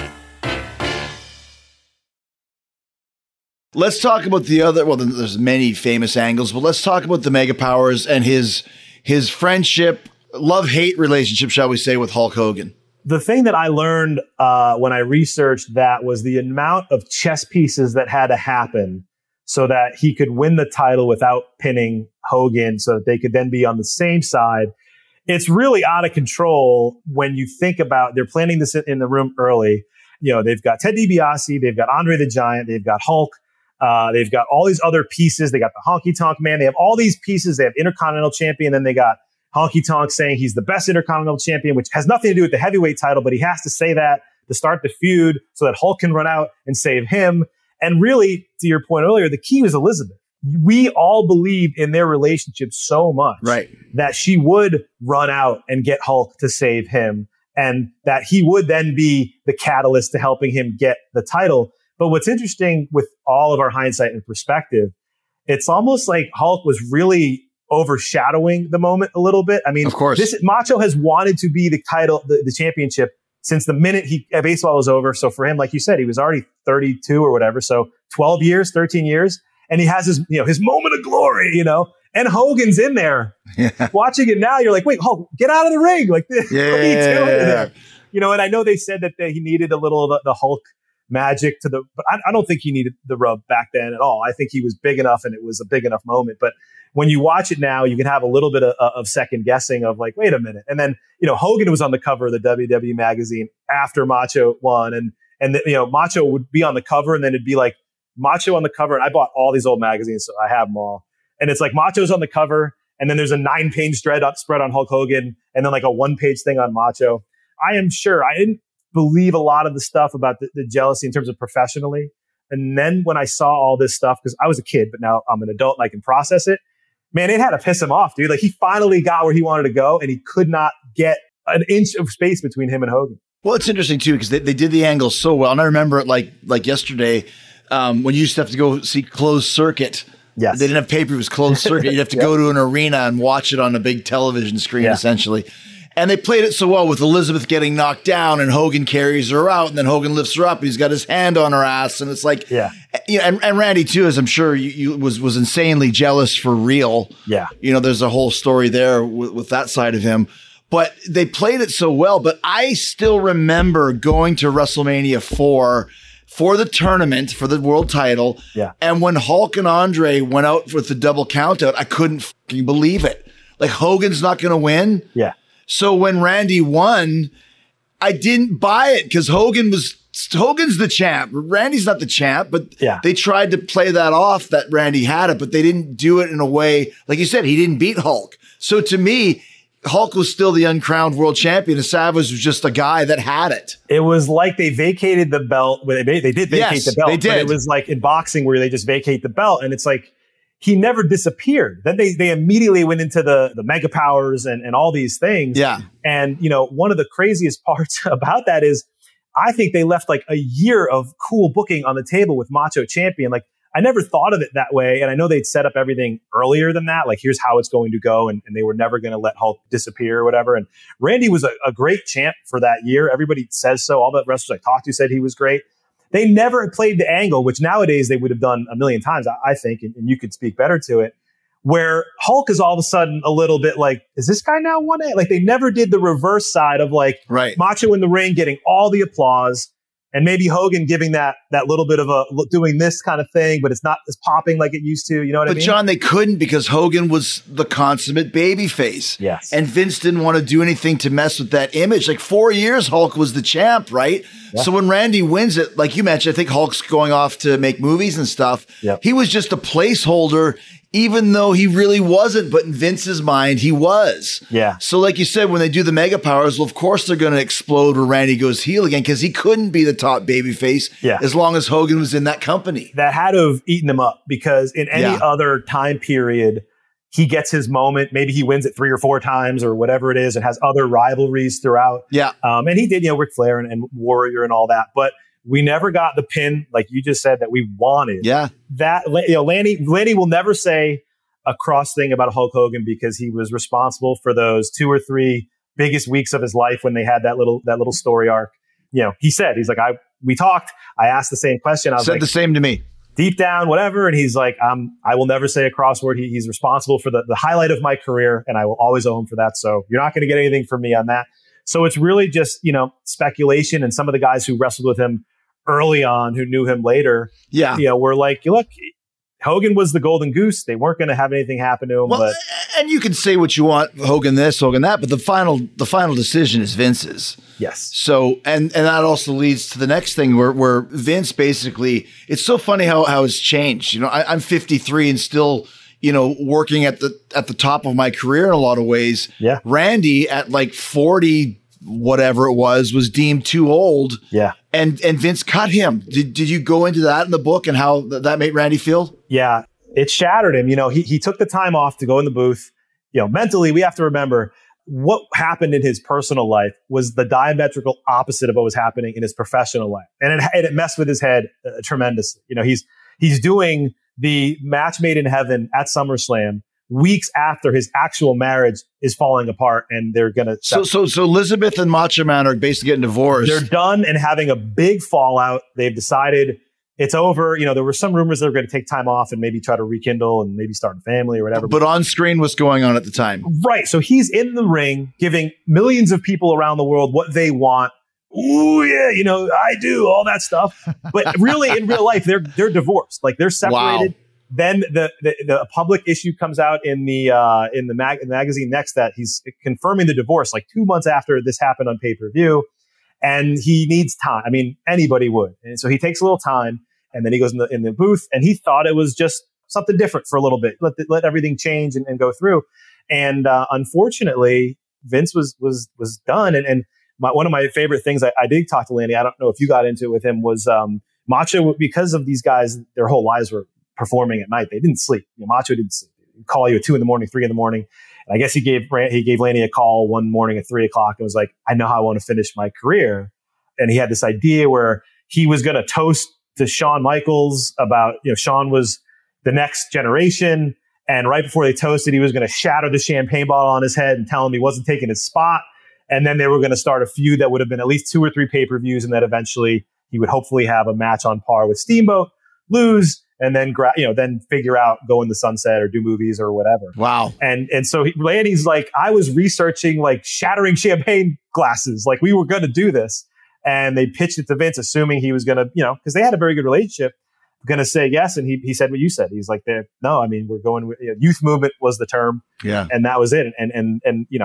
Let's talk about the other, well, there's many famous angles, but let's talk about the Mega Powers and his his friendship, love-hate relationship, shall we say, with Hulk Hogan. The thing that I learned uh, when I researched that was the amount of chess pieces that had to happen so that he could win the title without pinning Hogan so that they could then be on the same side. It's really out of control when you think about, they're planning this in the room early. You know, they've got Ted DiBiase, they've got Andre the Giant, they've got Hulk, uh, they've got all these other pieces. They got the Honky Tonk Man. They have all these pieces. They have Intercontinental Champion. Then they got Honky Tonk saying he's the best Intercontinental Champion, which has nothing to do with the heavyweight title, but he has to say that to start the feud so that Hulk can run out and save him. And really, to your point earlier, the key was Elizabeth. We all believed in their relationship so much Right. that she would run out and get Hulk to save him and that he would then be the catalyst to helping him get the title. But what's interesting with all of our hindsight and perspective, it's almost like Hulk was really overshadowing the moment a little bit. I mean, Of course. this Macho has wanted to be the title, the, the championship since the minute he uh, baseball was over. So for him, like you said, he was already thirty-two or whatever. So twelve years, thirteen years. And he has his, you know, his moment of glory, you know, and Hogan's in there. Yeah. Watching it now, you're like, wait, Hulk, get out of the ring. Like, what are you doing there? You know, and I know they said that they, he needed a little of the, the Hulk magic to the, but I, I don't think he needed the rub back then at all. I think he was big enough and it was a big enough moment. But when you watch it now, you can have a little bit of, of second guessing of like, wait a minute. And then, you know, Hogan was on the cover of the W W E magazine after Macho won. And, and the, you know, Macho would be on the cover and then it'd be like Macho on the cover. And I bought all these old magazines, so I have them all. And it's like Macho's on the cover and then there's a nine page spread on, spread on Hulk Hogan and then like a one page thing on Macho. I am sure I didn't believe a lot of the stuff about the, the jealousy in terms of professionally. And then when I saw all this stuff, because I was a kid, but now I'm an adult and I can process it, man, it had to piss him off, dude. Like he finally got where he wanted to go and he could not get an inch of space between him and Hogan. Well, it's interesting too, because they, they did the angle so well. And I remember it like, like yesterday, um, when you used to have to go see Closed Circuit. Yes. They didn't have pay-per-view, it was Closed Circuit. You'd have to Yep. go to an arena and watch it on a big television screen, Yeah. essentially. And they played it so well with Elizabeth getting knocked down and Hogan carries her out and then Hogan lifts her up. And he's got his hand on her ass. And it's like, Yeah. you know, and, and Randy too, as I'm sure you, you was, was insanely jealous for real. Yeah. You know, there's a whole story there with, with that side of him, but they played it so well. But I still remember going to WrestleMania four for the tournament, for the world title. Yeah. And when Hulk and Andre went out with the double count out, I couldn't fucking believe it. Like Hogan's not going to win. Yeah. So when Randy won, I didn't buy it because Hogan was Hogan's the champ. Randy's not the champ, but Yeah. they tried to play that off that Randy had it, but they didn't do it in a way, like you said, he didn't beat Hulk. So to me, Hulk was still the uncrowned world champion, and Savage was just a guy that had it. It was like they vacated the belt. Well, they, they did vacate Yes, the belt. they But it did. was like in boxing where they just vacate the belt. And it's like, he never disappeared. Then they, they immediately went into the, the mega powers and, and all these things. Yeah. And, you know, one of the craziest parts about that is I think they left like a year of cool booking on the table with Macho Champion. Like, I never thought of it that way. And I know they'd set up everything earlier than that. Like, here's how it's going to go. And, and they were never going to let Hulk disappear or whatever. And Randy was a, a great champ for that year. Everybody says so. All the wrestlers I talked to said he was great. They never played the angle, which nowadays they would have done a million times, I, I think, and, and you could speak better to it, where Hulk is all of a sudden a little bit like, is this guy now one A? Like, they never did the reverse side of like Right. Macho in the ring getting all the applause. And maybe Hogan giving that that little bit of a doing this kind of thing, but it's not as popping like it used to. You know what I But mean? John, they couldn't because Hogan was the consummate babyface. Yes. And Vince didn't want to do anything to mess with that image. Like four years, Hulk was the champ, right? Yeah. So when Randy wins it, like you mentioned, I think Hulk's going off to make movies and stuff. Yep. He was just a placeholder, even though he really wasn't. But in Vince's mind, he was. Yeah. So like you said, when they do the mega powers, well, of course they're going to explode when Randy goes heel again because he couldn't be the top babyface Yeah. as long as Hogan was in that company. That had to have eaten him up because in any Yeah. other time period, he gets his moment. Maybe he wins it three or four times or whatever it is and has other rivalries throughout. Yeah. Um, and he did, you know, Ric Flair and, and Warrior and all that. But we never got the pin, like you just said, that we wanted. Yeah. That, you know, Lanny, Lanny will never say a cross thing about Hulk Hogan because he was responsible for those two or three biggest weeks of his life when they had that little, that little story arc. You know, he said, he's like, I, we talked, I asked the same question. I was Said like, the same to me. deep down, whatever. And he's like, um, I will never say a cross word. He, he's responsible for the, the highlight of my career, and I will always owe him for that. So you're not going to get anything from me on that. So it's really just, you know, speculation. And some of the guys who wrestled with him early on, who knew him later, Yeah. you know, were like, look, Hogan was the golden goose. They weren't going to have anything happen to him. Well, but and you can say what you want, Hogan this, Hogan that, but the final the final decision is Vince's. yes, So, and and that also leads to the next thing where where Vince basically, it's so funny how how it's changed. You know, I, I'm fifty-three and still, you know, working at the at the top of my career in a lot of ways. Yeah. Randy at like forty, whatever it was, was deemed too old. yeah. And and Vince cut him. Did did you go into that in the book and how th- that made Randy feel? Yeah, it shattered him. You know, he he took the time off to go in the booth. You know, mentally, we have to remember what happened in his personal life was the diametrical opposite of what was happening in his professional life, and it and it messed with his head uh, tremendously. You know, he's he's doing the match made in heaven at SummerSlam weeks after his actual marriage is falling apart, and they're gonna So so so Elizabeth and Macho Man are basically getting divorced. they're done and having a big fallout. They've decided it's over. You know, there were some rumors they were going to take time off and maybe try to rekindle and maybe start a family or whatever. But on screen, what's going on at the time? Right. So he's in the ring giving millions of people around the world what they want. Ooh, yeah, you know, I do all that stuff. But really, in real life, they're they're divorced. Like they're separated. Wow. Then the, the the public issue comes out in the uh, in the, mag- the magazine next that he's confirming the divorce like two months after this happened on pay per view, and he needs time. I mean, anybody would. And so he takes a little time, and then he goes in the in the booth, and he thought it was just something different for a little bit. Let the, let everything change and, and go through. And uh, unfortunately, Vince was was was done. And and my, one of my favorite things I, I did talk to Lanny. I don't know if you got into it with him. Was um, Macho, because of these guys, their whole lives were performing at night. They didn't sleep. You know, Macho didn't sleep. He'd call you at two in the morning, three in the morning. And I guess he gave he gave Lanny a call one morning at three o'clock and was like, I know how I want to finish my career. And he had this idea where he was going to toast to Shawn Michaels about, you know, Shawn was the next generation. And right before they toasted, he was going to shatter the champagne bottle on his head and tell him he wasn't taking his spot. And then they were going to start a feud that would have been at least two or three pay-per-views. And that eventually he would hopefully have a match on par with Steamboat, lose, and then, gra- you know, then figure out, go in the sunset or do movies or whatever. Wow. And and so he, Lanny's like, I was researching like shattering champagne glasses. Like we were going to do this. And they pitched it to Vince, assuming he was going to, you know, because they had a very good relationship, going to say yes. And he he said what you said. He's like, no, I mean, we're going with, you know, youth movement was the term. Yeah. And that was it. And, and, and, you know,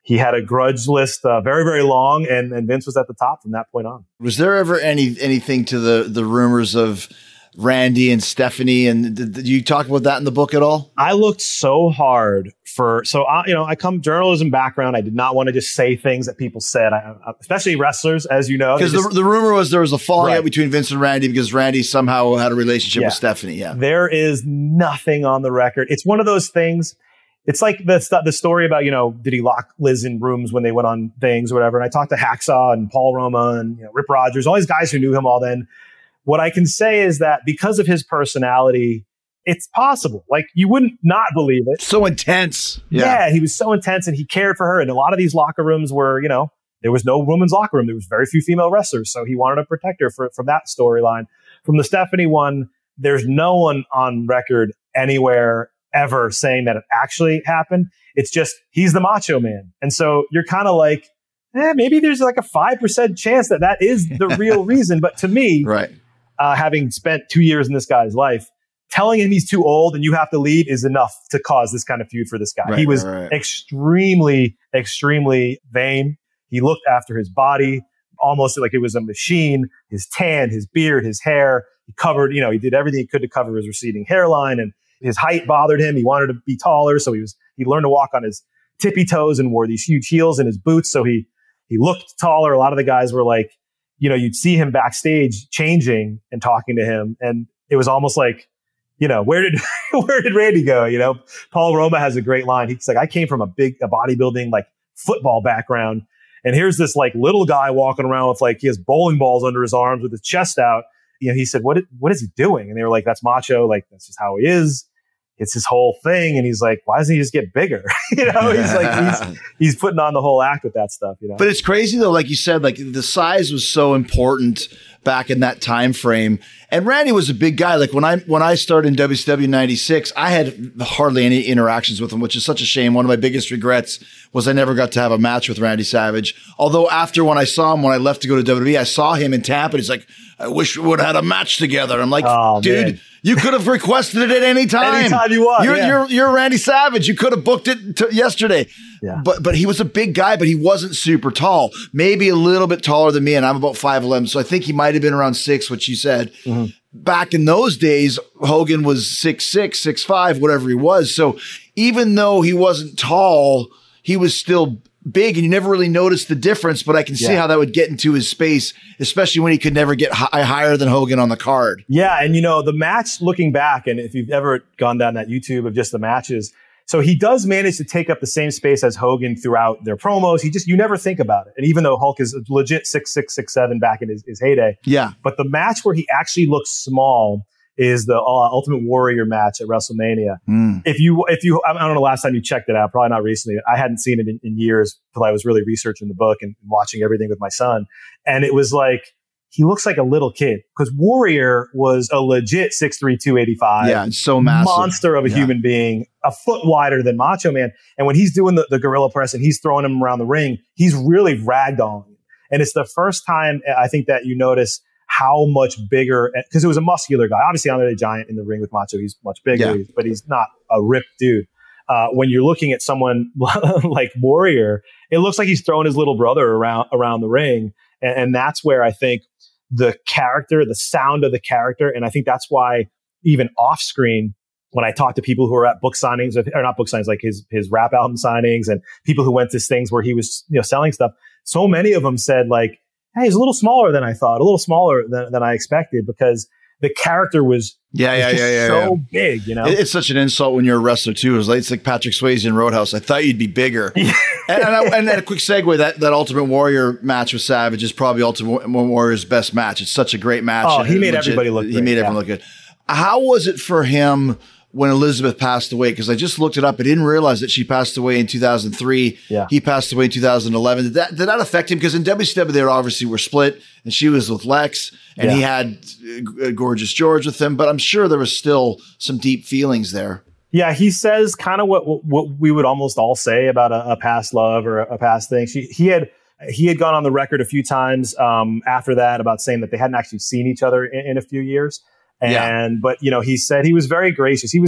he had a grudge list uh, very, very long, and, and Vince was at the top from that point on. Was there ever any anything to the the rumors of Randy and Stephanie? And did, did you talk about that in the book at all? I looked so hard for, so I, you know, I come journalism background. I did not want to just say things that people said, I, especially wrestlers, as you know. Because the, the rumor was there was a falling Right. out between Vince and Randy because Randy somehow had a relationship Yeah. with Stephanie. Yeah. There is nothing on the record. It's one of those things. It's like the st- the story about, you know, did he lock Liz in rooms when they went on things or whatever? And I talked to Hacksaw and Paul Roma and, you know, Rip Rogers, all these guys who knew him all then. What I can say is that because of his personality, it's possible. Like, you wouldn't not believe it. So intense. Yeah. He was so intense and he cared for her. And a lot of these locker rooms were, you know, there was no women's locker room. There was very few female wrestlers. So he wanted to protect her for, from that storyline. From the Stephanie one, there's no one on record anywhere ever saying that it actually happened. It's just, he's the Macho Man. And so you're kind of like, eh, maybe there's like a five percent chance that that is the real reason. But to me, Right. uh, having spent two years in this guy's life, telling him he's too old and you have to leave is enough to cause this kind of feud for this guy. Right, he was right, right. extremely, extremely vain. He looked after his body almost like it was a machine. His tan, his beard, his hair, he covered, you know, he did everything he could to cover his receding hairline, and his height bothered him. He wanted to be taller. So he was, he learned to walk on his tippy toes and wore these huge heels in his boots. So he, he looked taller. A lot of the guys were like, you know, you'd see him backstage changing and talking to him. And it was almost like, you know, where did, where did Randy go? You know, Paul Roma has a great line. He's like, I came from a big, a bodybuilding, like football background. And here's this like little guy walking around with like, he has bowling balls under his arms with his chest out. You know, he said, what, what is he doing? And they were like, that's Macho. Like, that's just how he is. It's his whole thing. And he's like, why doesn't he just get bigger? you know, he's like, he's, he's putting on the whole act with that stuff, you know? But it's crazy though, like you said, like the size was so important back in that time frame. And Randy was a big guy. Like when I when I started in W C W ninety-six, I had hardly any interactions with him, which is such a shame. One of my biggest regrets was I never got to have a match with Randy Savage. Although after when I saw him, when I left to go to W W E, I saw him in Tampa. And he's like, I wish we would have had a match together. I'm like, Oh, dude, man. you could have requested it at any time. Anytime you want, You're, yeah. you're, you're Randy Savage. You could have booked it t- yesterday. Yeah. But but he was a big guy, but he wasn't super tall. Maybe a little bit taller than me, and I'm about five eleven. So I think he might have been around six, which you said. Mm-hmm. Back in those days, Hogan was six six, six five, whatever he was. So even though he wasn't tall, he was still big, and you never really noticed the difference. But I can see Yeah. how that would get into his space, especially when he could never get hi- higher than Hogan on the card. Yeah, and you know, the match, looking back, and if you've ever gone down that YouTube of just the matches, so he does manage to take up the same space as Hogan throughout their promos. He just, you never think about it. And even though Hulk is legit six six, six seven back in his, his heyday, Yeah. but the match where he actually looks small is the uh, Ultimate Warrior match at WrestleMania. Mm. If you, if you, I don't know, last time you checked it out, probably not recently. I hadn't seen it in, in years until I was really researching the book and watching everything with my son. And it was like, he looks like a little kid, because Warrior was a legit six three, two eighty-five Yeah, and so massive. monster of a Yeah. human being, a foot wider than Macho Man. And when he's doing the, the gorilla press and he's throwing him around the ring, he's really ragdolling. And it's the first time I think that you notice how much bigger, because it was a muscular guy. Obviously, Andre the Giant in the ring with Macho, he's much bigger, Yeah. but he's not a ripped dude. Uh, when you're looking at someone like Warrior, it looks like he's throwing his little brother around around the ring. And, and that's where I think the character, the sound of the character, and I think that's why even off screen, when I talk to people who are at book signings, or not book signings, like his his rap album signings, and people who went to things where he was, you know, selling stuff, so many of them said like, hey, he's a little smaller than I thought, a little smaller than, than I expected, because the character was, Yeah, was yeah, just yeah, yeah, so yeah. big, you know? It- It's such an insult when you're a wrestler too. It's like, it's like Patrick Swayze in Roadhouse. I thought you'd be bigger. and, and, I, and then a quick segue, that, that Ultimate Warrior match with Savage is probably Ultimate Warrior's best match. It's such a great match. Oh, And he it made legit- everybody look He great, made yeah. everyone look good. How was it for him when Elizabeth passed away? Because I just looked it up. I didn't realize that she passed away in two thousand three. Yeah. He passed away in two thousand eleven. Did that, did that affect him? Because in W C W, they obviously were split, and she was with Lex, and Yeah. he had uh, Gorgeous George with him. But I'm sure there was still some deep feelings there. Yeah, he says kind of what what we would almost all say about a, a past love or a, a past thing. She, he had he had gone on the record a few times um, after that about saying that they hadn't actually seen each other in, in a few years. And Yeah. but you know, he said he was very gracious. He was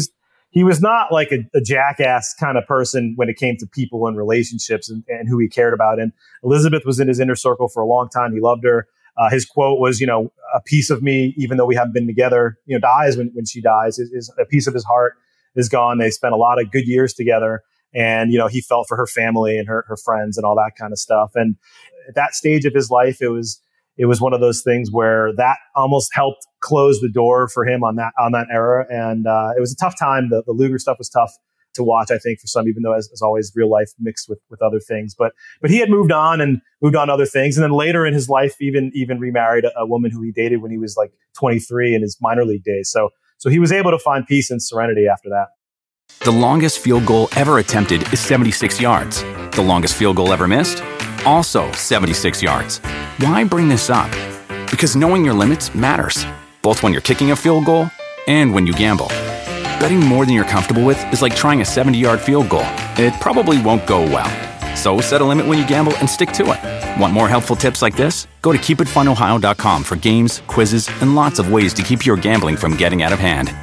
he was not like a, a jackass kind of person when it came to people and relationships and, and who he cared about. And Elizabeth was in his inner circle for a long time. He loved her. Uh, his quote was, you know, a piece of me, even though we haven't been together, you know, dies when, when she dies, is, is a piece of his heart is gone. They spent a lot of good years together. And, you know, he felt for her family and her, her friends and all that kind of stuff. And at that stage of his life, it was, it was one of those things where that almost helped close the door for him on that, on that era. And, uh, it was a tough time. The, the Luger stuff was tough to watch, I think, for some, even though as, as always, real life mixed with, with other things. But, but he had moved on and moved on to other things. And then later in his life, even, even remarried a, a woman who he dated when he was like twenty-three in his minor league days. So, so he was able to find peace and serenity after that. The longest field goal ever attempted is seventy-six yards. The longest field goal ever missed? Also seventy-six yards. Why bring this up? Because knowing your limits matters, both when you're kicking a field goal and when you gamble. Betting more than you're comfortable with is like trying a seventy-yard field goal. It probably won't go well. So set a limit when you gamble and stick to it. Want more helpful tips like this? Go to keep it fun ohio dot com for games, quizzes, and lots of ways to keep your gambling from getting out of hand.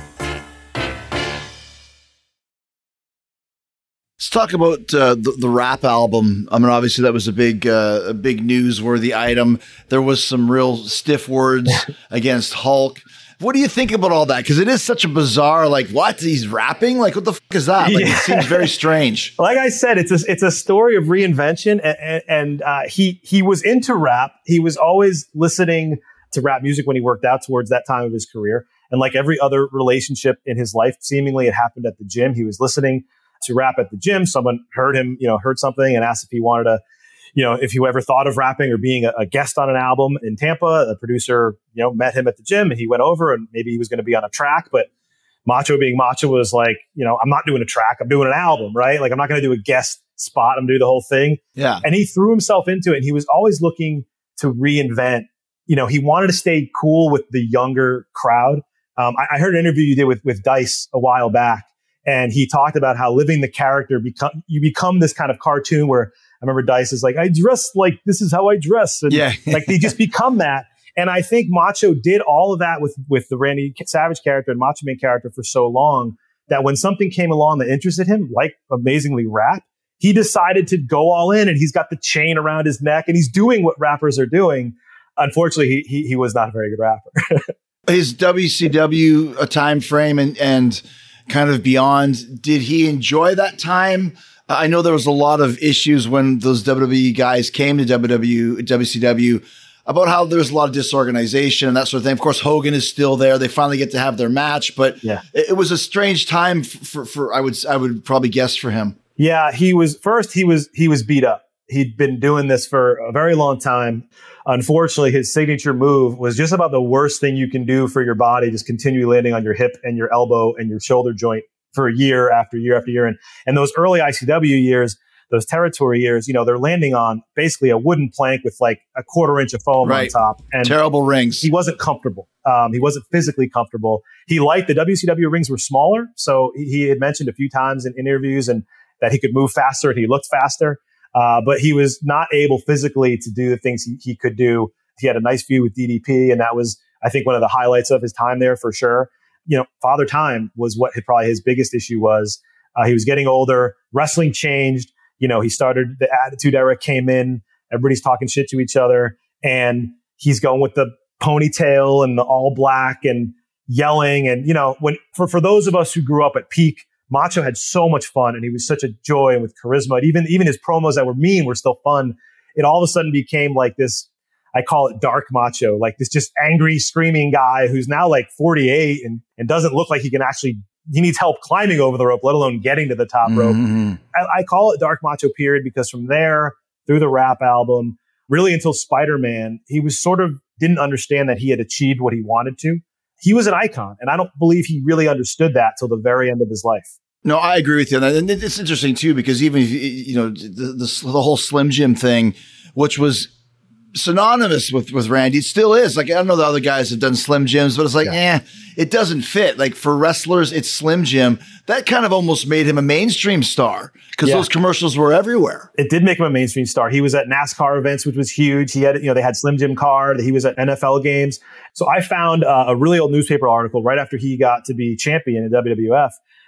Let's talk about uh, the, the rap album. I mean, obviously that was a big, uh, a big newsworthy item. There was some real stiff words against Hulk. What do you think about all that? Because it is such a bizarre, like, what? He's rapping? Like, what the fuck is that? Like, yeah. It seems very strange. Like I said, it's a, it's a story of reinvention. And, and uh, he, he was into rap. He was always listening to rap music when he worked out towards that time of his career. And like every other relationship in his life, seemingly it happened at the gym. He was listening to rap at the gym. Someone heard him, you know, heard something and asked if he wanted to, you know, if he ever thought of rapping or being a, a guest on an album in Tampa. The producer, you know, met him at the gym and he went over and maybe he was going to be on a track, but Macho being Macho was like, you know, I'm not doing a track. I'm doing an album, right? Like I'm not going to do a guest spot. I'm doing the whole thing. Yeah. And he threw himself into it. And he was always looking to reinvent. You know, he wanted to stay cool with the younger crowd. Um, I, I heard an interview you did with, with Dice a while back. And he talked about how living the character become you become this kind of cartoon where I remember Dice is like, I dress like this is how I dress. And yeah. like they just become that. And I think Macho did all of that with, with the Randy Savage character and Macho Man character for so long that when something came along that interested him, like amazingly rap, he decided to go all in and he's got the chain around his neck and he's doing what rappers are doing. Unfortunately, he he, he was not a very good rapper. His W C W a time frame and, and kind of beyond, did he enjoy that time? I know there was a lot of issues when those W W E guys came to W W, W C W about how there's a lot of disorganization and that sort of thing. Of course, Hogan is still there. They finally get to have their match, but yeah. it, it was a strange time for, for, for, I would, I would probably guess for him. Yeah. He was first, he was, he was beat up. He'd been doing this for a very long time. Unfortunately, his signature move was just about the worst thing you can do for your body. Just continue landing on your hip and your elbow and your shoulder joint for a year after year after year. And, and those early I C W years, those territory years, you know, they're landing on basically a wooden plank with like a quarter inch of foam right. on top. And terrible rings. He wasn't comfortable. Um, he wasn't physically comfortable. He liked the W C W rings were smaller. So he, he had mentioned a few times in interviews and that he could move faster and he looked faster. Uh, but he was not able physically to do the things he, he could do. He had a nice feud with D D P, and that was, I think, one of the highlights of his time there for sure. You know, Father Time was what his, probably his biggest issue was. Uh, he was getting older. Wrestling changed. You know, he started, the Attitude Era came in. Everybody's talking shit to each other. And he's going with the ponytail and the all black and yelling. And, you know, when for, for those of us who grew up at peak, Macho had so much fun and he was such a joy and with charisma. And even, even his promos that were mean were still fun. It all of a sudden became like this, I call it dark Macho, like this just angry, screaming guy who's now like forty-eight and, and doesn't look like he can actually, he needs help climbing over the rope, let alone getting to the top rope. Mm-hmm. I, I call it dark Macho period because from there through the rap album, really until Spider-Man, he was sort of didn't understand that he had achieved what he wanted to. He was an icon, and I don't believe he really understood that till the very end of his life. No, I agree with you. And it's interesting, too, because even if, you know, the, the, the whole Slim Jim thing, which was synonymous with, with Randy, it still is. Like, I don't know the other guys have done Slim Jims, but it's like, yeah. eh, it doesn't fit. Like, for wrestlers, it's Slim Jim. That kind of almost made him a mainstream star because yeah. those commercials were everywhere. It did make him a mainstream star. He was at NASCAR events, which was huge. He had, you know, they had Slim Jim card. He was at N F L games. So I found uh, a really old newspaper article right after he got to be champion in W W F.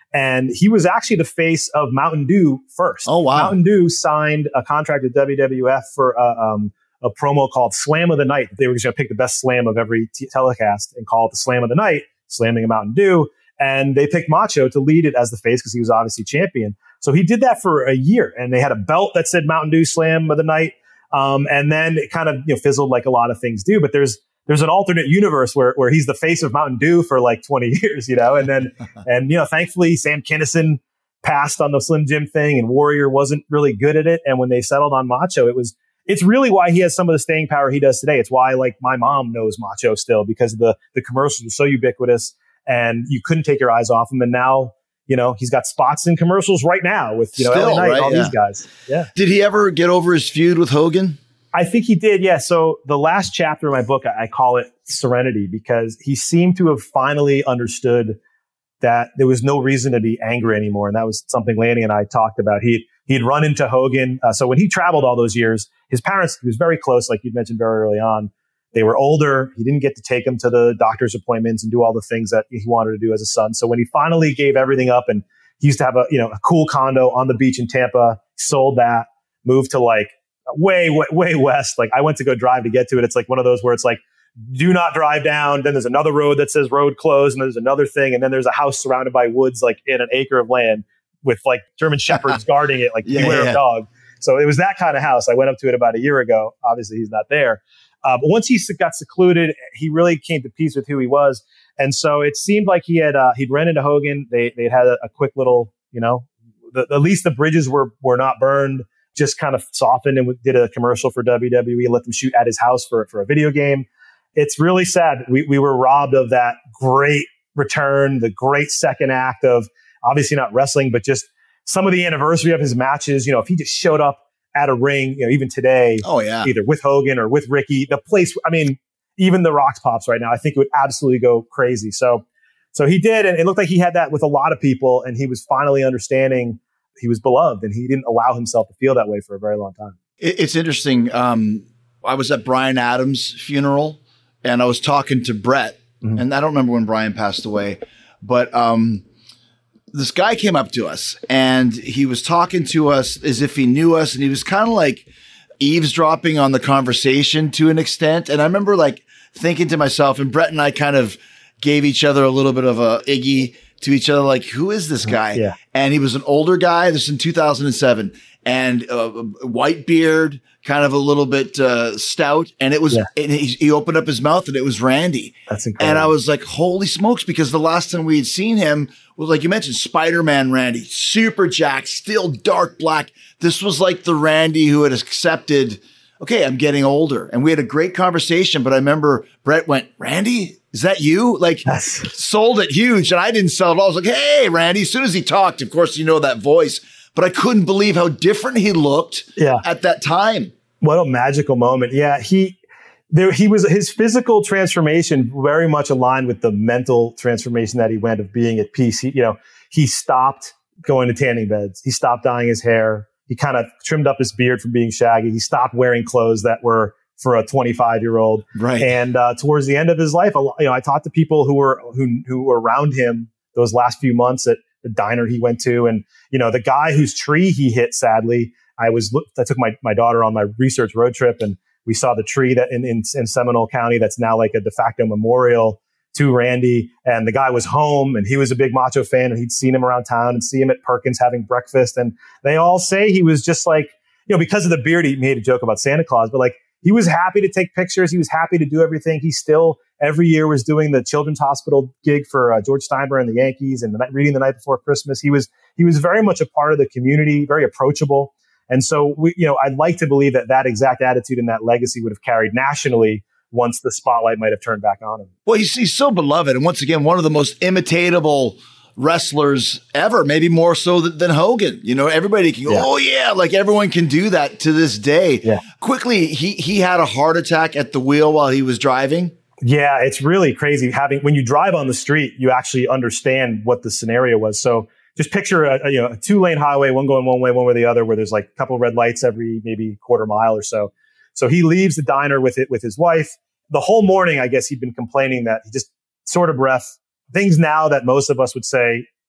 And he was actually the face of Mountain Dew first. Oh, wow. Mountain Dew signed a contract with W W F for a, um, a promo called Slam of the Night. They were just going to pick the best slam of every t- telecast and call it the Slam of the Night, slamming a Mountain Dew. And they picked Macho to lead it as the face because he was obviously champion. So he did that for a year. And they had a belt that said Mountain Dew Slam of the Night. Um, and then it kind of you know, fizzled like a lot of things do. But there's There's an alternate universe where, where he's the face of Mountain Dew for like twenty years, you know, and then, and, you know, thankfully Sam Kinison passed on the Slim Jim thing and Warrior wasn't really good at it. And when they settled on Macho, it was, it's really why he has some of the staying power he does today. It's why like my mom knows Macho still because the, the commercials were so ubiquitous and you couldn't take your eyes off him. And now, you know, he's got spots in commercials right now with, you know, Still, L A Knight, right? all Yeah. these guys. Yeah. Did he ever get over his feud with Hogan? I think he did, yeah. So the last chapter of my book, I, I call it Serenity because he seemed to have finally understood that there was no reason to be angry anymore. And that was something Lanny and I talked about. He, he'd run into Hogan. Uh, so when he traveled all those years, his parents, he was very close, like you mentioned very early on. They were older. He didn't get to take them to the doctor's appointments and do all the things that he wanted to do as a son. So when he finally gave everything up and he used to have a, you know, a cool condo on the beach in Tampa, sold that, moved to like, way, way, way west. Like I went to go drive to get to it. It's like one of those where it's like, do not drive down. Then there's another road that says road closed. And there's another thing. And then there's a house surrounded by woods, like in an acre of land with like German shepherds guarding it, like Yeah, beware yeah. of dog. So it was that kind of house. I went up to it about a year ago. Obviously he's not there. Uh, but once he s- got secluded, he really came to peace with who he was. And so it seemed like he had, uh, he'd ran into Hogan. They, they had a, a quick little, you know, the, at least the bridges were, were not burned. Just kind of softened and did a commercial for W W E, let them shoot at his house for, for a video game. It's really sad. We, we were robbed of that great return, the great second act of obviously not wrestling, but just some of the anniversary of his matches. You know, if he just showed up at a ring, you know, even today, Oh, yeah. either with Hogan or with Ricky, the place, I mean, even the Rocks Pops right now, I think it would absolutely go crazy. So, so he did. And it looked like he had that with a lot of people. And he was finally understanding he was beloved and he didn't allow himself to feel that way for a very long time. It- It's interesting. Um, I was at Brian Adams' funeral and I was talking to Brett, Mm-hmm. and I don't remember when Brian passed away, but um, this guy came up to us and he was talking to us as if he knew us, and he was kind of like eavesdropping on the conversation to an extent. And I remember like thinking to myself, and Brett and I kind of gave each other a little bit of a Iggy to each other, like, who is this guy? Yeah. And he was an older guy. This is in two thousand seven, and uh, white beard, kind of a little bit uh, stout. And it was, Yeah. and he, he opened up his mouth and it was Randy. That's incredible. And I was like, holy smokes, because the last time we had seen him was, like you mentioned, Spider-Man Randy, super jacked, still dark black. This was like the Randy who had accepted, okay, I'm getting older. And we had a great conversation, but I remember Brett went, Randy, is that you? Like, Yes. sold it huge. And I didn't sell it all. I was like, hey, Randy. As soon as he talked, of course, you know that voice, but I couldn't believe how different he looked Yeah. at that time. What a magical moment. Yeah. He, there, he was, his physical transformation very much aligned with the mental transformation that he went of being at peace. He, you know, he stopped going to tanning beds. He stopped dyeing his hair. He kind of trimmed up his beard from being shaggy. He stopped wearing clothes that were for a twenty-five year old. Right. And uh, towards the end of his life, a lo- you know, I talked to people who were who who were around him those last few months at the diner he went to, and you know, the guy whose tree he hit. Sadly, I was look- I took my my daughter on my research road trip, and we saw the tree that in, in in Seminole County that's now like a de facto memorial to Randy. And the guy was home, and he was a big Macho fan, and he'd seen him around town and see him at Perkins having breakfast. And they all say he was just like, you know, because of the beard, he made a joke about Santa Claus, but like, he was happy to take pictures. He was happy to do everything. He still every year was doing the Children's Hospital gig for uh, George Steinbrenner and the Yankees, and the night, reading The Night Before Christmas. He was he was very much a part of the community, very approachable. And so, we, you know, I'd like to believe that that exact attitude and that legacy would have carried nationally once the spotlight might have turned back on him. Well, he's, he's so beloved. And once again, one of the most imitatable wrestlers ever, maybe more so than, than Hogan. You know, everybody can go, Yeah. oh yeah, like everyone can do that to this day. Yeah. Quickly, he, he had a heart attack at the wheel while he was driving. Yeah, it's really crazy having when you drive on the street, you actually understand what the scenario was. So just picture a, a, you know, a two lane highway, one going one way, one way the other, where there's like a couple red lights every maybe quarter mile or so. So he leaves the diner with it with his wife. The whole morning, I guess he'd been complaining that he just short of breath, things now that most of us would say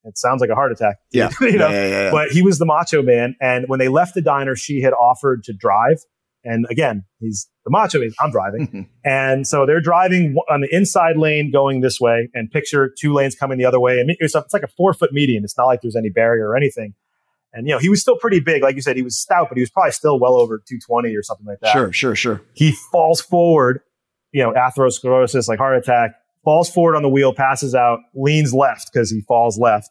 It sounds like a heart attack. Yeah. you know, yeah, yeah, yeah. But he was the Macho Man. And when they left the diner, she had offered to drive. And again, he's the Macho Man. I'm driving. And so they're driving on the inside lane going this way, and picture two lanes coming the other way. And it's like a four foot median. It's not like there's any barrier or anything. And, you know, he was still pretty big. Like you said, he was stout, but he was probably still well over two twenty or something like that. Sure, sure, sure. He falls forward, you know, atherosclerosis, like heart attack, falls forward on the wheel, passes out, leans left because he falls left.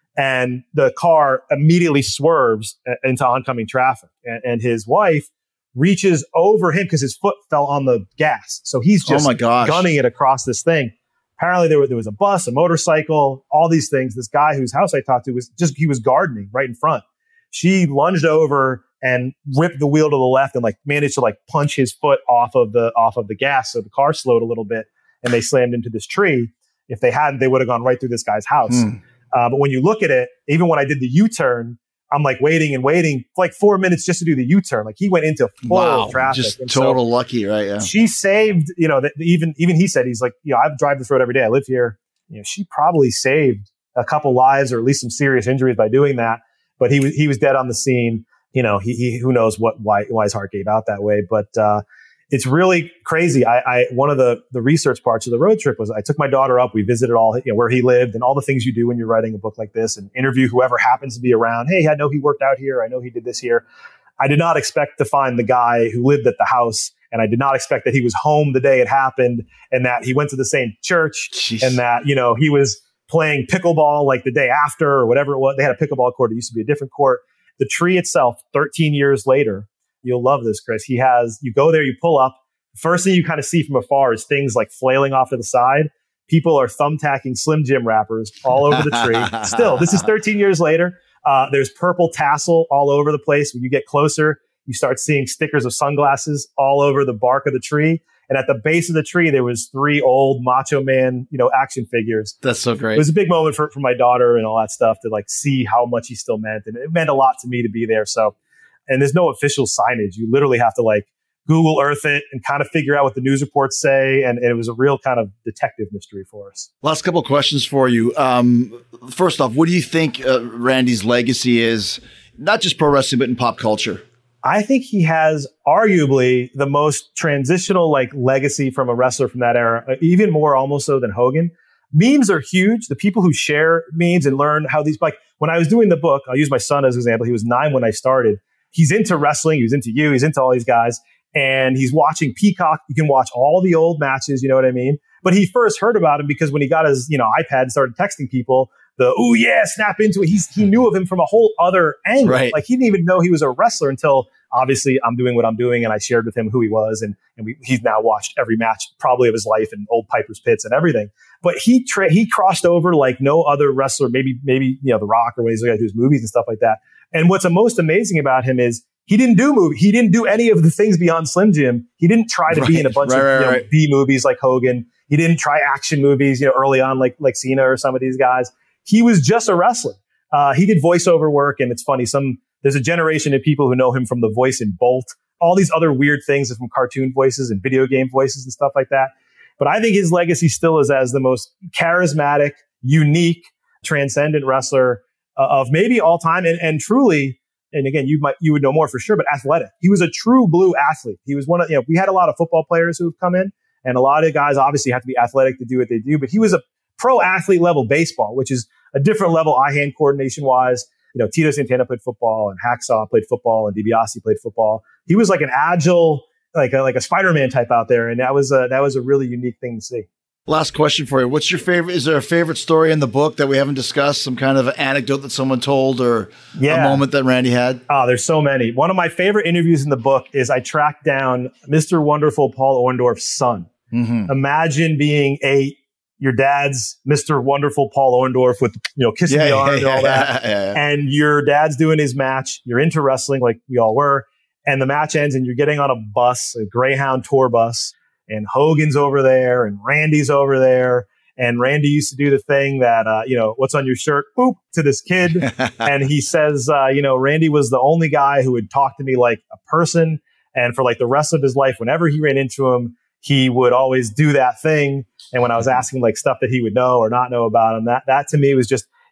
And the car immediately swerves into oncoming traffic. And, and his wife reaches over him because his foot fell on the gas. So he's just oh my gosh. gunning it across this thing. Apparently there was, there was a bus, a motorcycle, all these things. This guy whose house I talked to was just, he was gardening right in front. She lunged over and ripped the wheel to the left and like managed to like punch his foot off of the, off of the gas. So the car slowed a little bit and they slammed into this tree. If they hadn't, they would have gone right through this guy's house. Hmm. Uh, but when you look at it, even when I did the U-turn, I'm like waiting and waiting for like four minutes just to do the U-turn. Like he went into full Wow. traffic. Just And total so lucky, right? Yeah. she saved, you know, that even, even he said, he's like, you know, I drive this road every day. I live here. You know, she probably saved a couple lives or at least some serious injuries by doing that. But he was, he was dead on the scene. You know, he, he who knows what, why, why his heart gave out that way. But, uh, it's really crazy. I, I, one of the, the research parts of the road trip was I took my daughter up. We visited all, you know, where he lived and all the things you do when you're writing a book like this, and interview whoever happens to be around. Hey, I know he worked out here. I know he did this here. I did not expect to find the guy who lived at the house, and I did not expect that he was home the day it happened, and that he went to the same church, Jeez. and that, you know, he was playing pickleball like the day after or whatever it was. They had a pickleball court. It used to be a different court. The tree itself, thirteen years later, you'll love this, Chris. He has, you go there, you pull up. First thing you kind of see from afar is things like flailing off to the side. People are thumbtacking Slim Jim wrappers all over the tree. Still, this is thirteen years later. Uh, there's purple tassel all over the place. When you get closer, you start seeing stickers of sunglasses all over the bark of the tree. And at the base of the tree, there was three old Macho Man, you know, action figures. That's so great. It was a big moment for, for my daughter and all that stuff to like see how much he still meant. And it meant a lot to me to be there. So, and there's no official signage. You literally have to like Google Earth it and kind of figure out what the news reports say. And, and it was a real kind of detective mystery for us. Last couple of questions for you. Um, first off, what do you think uh, Randy's legacy is, not just pro wrestling, but in pop culture? I think he has arguably the most transitional like legacy from a wrestler from that era, even more almost so than Hogan. Memes are huge. The people who share memes and learn how these, like when I was doing the book, I'll use my son as an example. He was nine when I started. He's into wrestling. He was into you. He's into all these guys. And he's watching Peacock. You can watch all the old matches. You know what I mean? But he first heard about him because when he got his, you know, iPad and started texting people, the, oh yeah, snap into it. He's, he knew of him from a whole other angle. Right. Like he didn't even know he was a wrestler until obviously I'm doing what I'm doing. And I shared with him who he was. And, and we, he's now watched every match probably of his life and old Piper's Pits and everything. But he, tra- he crossed over like no other wrestler, maybe, maybe, you know, The Rock or when he's going to do his movies and stuff like that. And what's the most amazing about him is he didn't do movie. He didn't do any of the things beyond Slim Jim. He didn't try to Right, be in a bunch right, of right, you know, right. B movies like Hogan. He didn't try action movies, you know, early on like like Cena or some of these guys. He was just a wrestler. Uh, he did voiceover work, and it's funny. Some there's a generation of people who know him from the voice in Bolt. All these other weird things from cartoon voices and video game voices and stuff like that. But I think his legacy still is as the most charismatic, unique, transcendent wrestler uh, of maybe all time, and, and truly. And again, you might you would know more for sure, but athletic. He was a true blue athlete. He was one of, you know, we had a lot of football players who have come in, and a lot of guys obviously have to be athletic to do what they do, but he was a pro athlete level baseball, which is a different level eye hand coordination wise. You know, Tito Santana played football, and Hacksaw played football, and DiBiase played football. He was like an agile, like a, like a Spider-Man type out there, and that was a, that was a really unique thing to see. Last question for you. What's your favorite? Is there a favorite story in the book that we haven't discussed? Some kind of anecdote that someone told or Yeah. a moment that Randy had? Oh, there's so many. One of my favorite interviews in the book is I tracked down Mister Wonderful Paul Orndorff's son. Mm-hmm. Imagine being eight, your dad's Mister Wonderful Paul Orndorff with, you know, kissing Yeah, the yeah, arm and all yeah, that. yeah, yeah. And your dad's doing his match. You're into wrestling like we all were. And the match ends and you're getting on a bus, a Greyhound tour bus. And Hogan's over there and Randy's over there. And Randy used to do the thing that, uh, you know, what's on your shirt? Boop, to this kid. And he says, uh, you know, Randy was the only guy who would talk to me like a person. And for like the rest of his life, whenever he ran into him, he would always do that thing. And when I was asking like stuff that he would know or not know about him, that, that to me was just,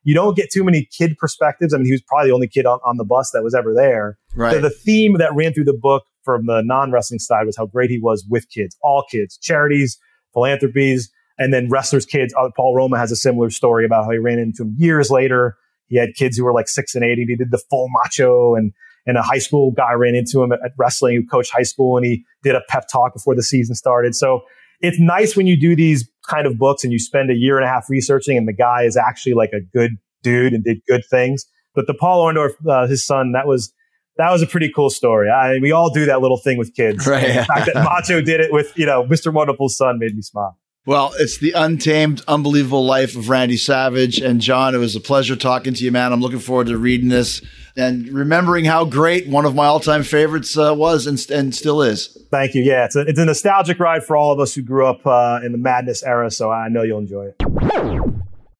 you don't get too many kid perspectives. I mean, he was probably the only kid on, on the bus that was ever there. Right. So the theme that ran through the book from the non-wrestling side was how great he was with kids, all kids, charities, philanthropies, and then wrestlers' kids. Uh, Paul Roma has a similar story about how he ran into him years later. He had kids who were like six and eight, and he did the full macho, and and a high school guy ran into him at, at wrestling who coached high school, and he did a pep talk before the season started. So it's nice when you do these kind of books and you spend a year and a half researching, and the guy is actually like a good dude and did good things. But the Paul Orndorff, uh, his son, that was that was a pretty cool story. I mean, we all do that little thing with kids. Right. And the fact that Macho did it with, you know, Mister Wonderful's son made me smile. Well, it's the untamed, unbelievable life of Randy Savage. And John, it was a pleasure talking to you, man. I'm looking forward to reading this and remembering how great one of my all-time favorites uh, was and, and still is. Thank you. Yeah, it's a, it's a nostalgic ride for all of us who grew up uh, in the Madness era, so I know you'll enjoy it.